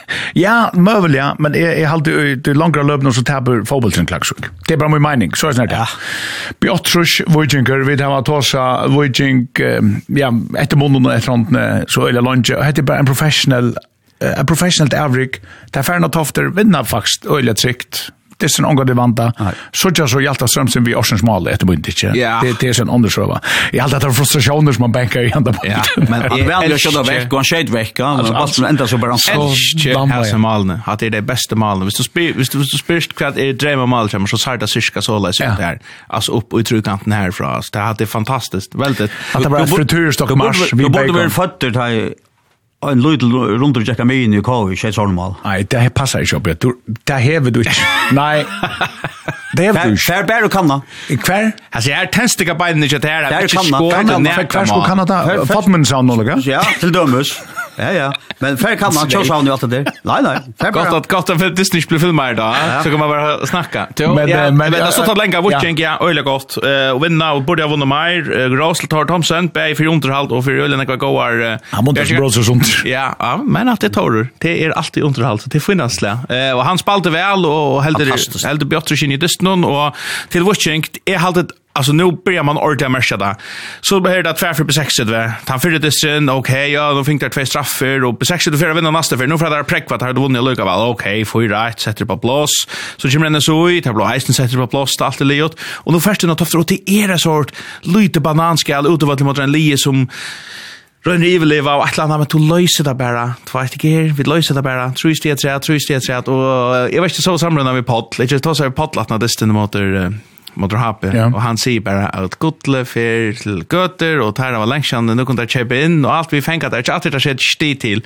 [SPEAKER 1] Ja, möjligt ja, men jag jag hade det långa löpet så tappar fotbollen Klaxvik. Det är bara min mening, så är det. Ja. Bjotrush Vojinger vi har tosa Vojing ja, efter månaden efter runt så eller lunch. Det är bara en professional a professional average. Det är färna tofter vinna faktiskt öliga tryckt. Det är sån ångående vanta. Så jag så Hjalta Strömsen vi Orsens mål efter inte inte. Det det är sån undersöva. Jag hade det frustrationer som man bänkar i hända på.
[SPEAKER 2] Ja, men jag väl jag körde väck och en shade väck och vad ända så bara så
[SPEAKER 3] här målen. Att det är det bästa målen. Hvis du spel hvis du spelst kvart är drömma mål som så sarta cirka så läs ut där. Alltså upp och utrukanten här för oss. Det hade fantastiskt. Väldigt.
[SPEAKER 1] Att det var friturstock mars
[SPEAKER 2] vi borde väl fötter ta en lite runt och checka mig in i Kowi, shit normal.
[SPEAKER 1] Nej, det passar inte upp. Du det häver du inte. Nej. Det är du.
[SPEAKER 2] Fair bear kan då.
[SPEAKER 1] I kvar?
[SPEAKER 3] Alltså jag tänkte på benen inte här.
[SPEAKER 2] Jag kan då.
[SPEAKER 1] Kvar ska Kanada. Fatman sound några.
[SPEAKER 2] Ja, till dömes. Ja ja. Men fair kan man choose sound alltid där. Nej nej.
[SPEAKER 3] Fair gott att gott att Disney skulle filma då. Så kan man bara snacka.
[SPEAKER 1] Men men
[SPEAKER 3] det så tar länge watching ja, öle gott. Och vinna och borde ha vunnit mer. Russell tar Thompson på för underhåll och för ölen kan gå är.
[SPEAKER 1] Han måste bra så sånt.
[SPEAKER 3] Ja, ja, men att det tar det är alltid underhåll så det finns slä. Och han spaltade väl och hällde hällde bättre in i dysten och till watching är halt alltså nu börjar man ordentligt märka det. Så behöver det att tvärför på sexet va. Han fyrde det sen okej, ja, de fick där två straffer och på sexet för att vinna nästa för nu för att det är präck vad har du vunnit lika väl. Okej, får ju rätt sätter på plats. Så kommer den så ut, har blå isen sätter på plats allt det liot. Och nu först något efter och det är det sort lite bananskal ut över till mot en lie som Rönner Iveleva och Atlanta med att lösa det bara. Tvart igen, vi löser det bara. Tror steg tre, tror steg tre och jag vet inte så samrunda med podd. Lite ta sig poddlatna distan mot Motor Happe ja. Och han säger bara att Gottle för till Götter och tar av längsan nu kunde köpa in och allt vi fänkat där att det skett sti till.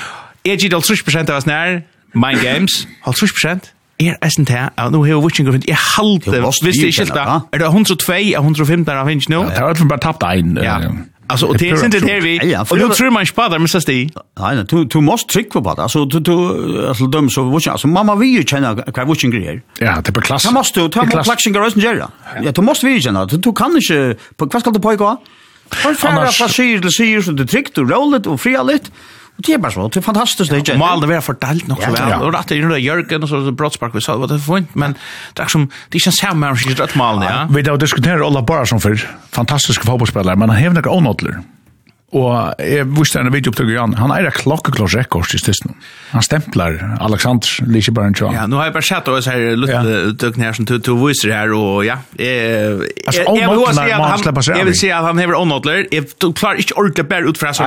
[SPEAKER 3] Är det då tre procent av snär Mind Games har tre procent är S N T och nu har watching gruppen är halt visst det skilta är det ett hundra och två ett hundra och fem där finns nu.
[SPEAKER 1] Det har bara tappat en.
[SPEAKER 3] Alltså och det är inte det vi. Och nu tror man spadar med så sti.
[SPEAKER 2] Nej, du du måste trycka på det. Alltså du du alltså döm så watching alltså mamma vill ju känna vad watching grejer.
[SPEAKER 1] Ja, det är klass.
[SPEAKER 2] Du måste ta på watching grejer och göra. Ja, du måste vi känna. Du kan inte på vad ska du på gå? För fara passer det ser så du tryckt och rollet och fria lite. Det är bara så, det är fantastiskt det.
[SPEAKER 3] Och aldrig vara förtalt nog så väl. Och att det är ju Jörgen och så brottspark vi sa vad det får men det är som det känns hemma om sig rätt mal ja.
[SPEAKER 1] Vi då diskuterar alla bara som för fantastiska fotbollsspelare men han har några onotler. Och jag visste en videoupptag igen. Han är en klockeklart rekord i stisnen. Han stämplar Alexander Lisebarn.
[SPEAKER 3] Ja, nu har jag bara sett och så här lite duktig här som du du visar här och ja.
[SPEAKER 1] Alltså jag vill säga att han
[SPEAKER 3] jag vill säga att han har onotler. Jag klarar inte ordentligt bär ut från så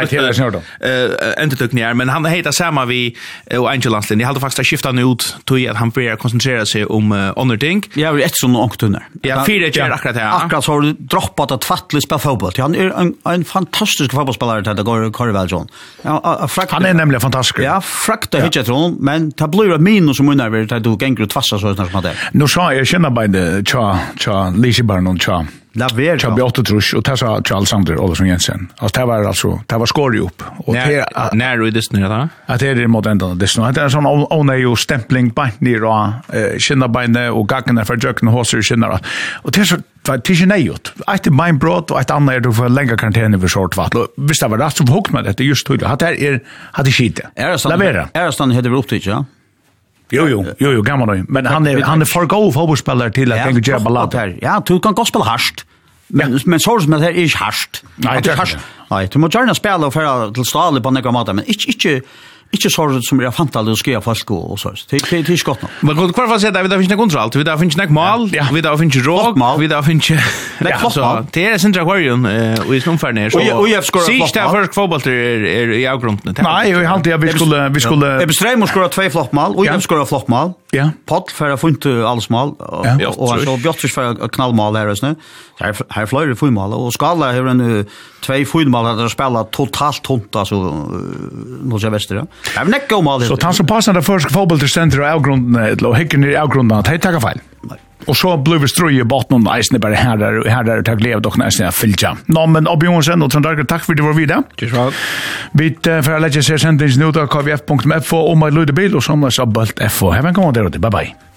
[SPEAKER 3] eh inte duktig här men han heter samma vi och Angel Landslin. Jag hade faktiskt skiftat ut till att han börjar koncentrera sig om honor thing.
[SPEAKER 2] Jag vill ett sån ångtunner.
[SPEAKER 3] Ja, fyra ger akkurat här.
[SPEAKER 2] Akkurat så har du droppat att fattligt spela fotboll. Han är en en fantastisk fotbollsspelare där går Carvel John. Ja,
[SPEAKER 1] han är nämligen fantastisk.
[SPEAKER 2] Ja, frakta hit jag tror, men det blir ett minus som under det du gänger tvassa så där som det.
[SPEAKER 1] Nu sa jag känner bara det cha cha Lisebarn och cha
[SPEAKER 2] La ver.
[SPEAKER 1] Jag blev återtrus och tassa Charles Sander Olsson Jensen. Alltså det var alltså det var skor upp och
[SPEAKER 3] det när du det snurrar då?
[SPEAKER 1] Att det är mot ända det snurrar. Det är sån ona ju stämpling på ner och skinna beine och gagna för jökna hosur skinna. Och det är så det är nejot. Ett mind brott och ett annat är du för längre karantän över short vatten. Visst det var rätt så hukt med det just hur att det är hade skit.
[SPEAKER 2] Är det så? Är det så hade vi upp till ja?
[SPEAKER 1] Jo jo, jo jo, gammal då. Men han är han är för go fotbollsspelare till att tänka göra ballad här.
[SPEAKER 2] Ja, du kan gå spela harst. Men men så som det här är harst.
[SPEAKER 1] Nej, det är harst.
[SPEAKER 2] Nej, du måste gärna spela för till stad på några måter, men inte inte inte så som jag fantal att skriva folk och så. Det det är skott.
[SPEAKER 3] Men vad kvar för säga där vi där finns det kontroll. Vi där finns det mål. Vi där finns råk. Vi där finns det så. Det är centra quarium och i snumfär ner så.
[SPEAKER 2] Och jag skorar
[SPEAKER 3] flott. Sista för fotboll är i avgrunden.
[SPEAKER 1] Nej, jag hade jag vi skulle vi skulle
[SPEAKER 2] Jag besträvar måste skora två flottmål och jag skorar flottmål.
[SPEAKER 1] Ja.
[SPEAKER 2] Pott för att få inte alls mål och så Björtfisk för knallmål här just nu. Här här flyr det fullmål och Skalla har en två fullmål att spela totalt tomt alltså något jag väster. Jag vet inte om allt.
[SPEAKER 1] Så han som passar det första fotboll till center och avgrunden eller häcken i avgrunden att ta fel. Och så blev vi ströj i botten och isen bara här där här där tag levde och nästan fyllja. Nå men Objonsen och Trondheim tack för det var vidare. Vi för att lägga sig sentens nu då K V F punkt F och om my Ludebil och som så bult F och have en god day. Bye bye.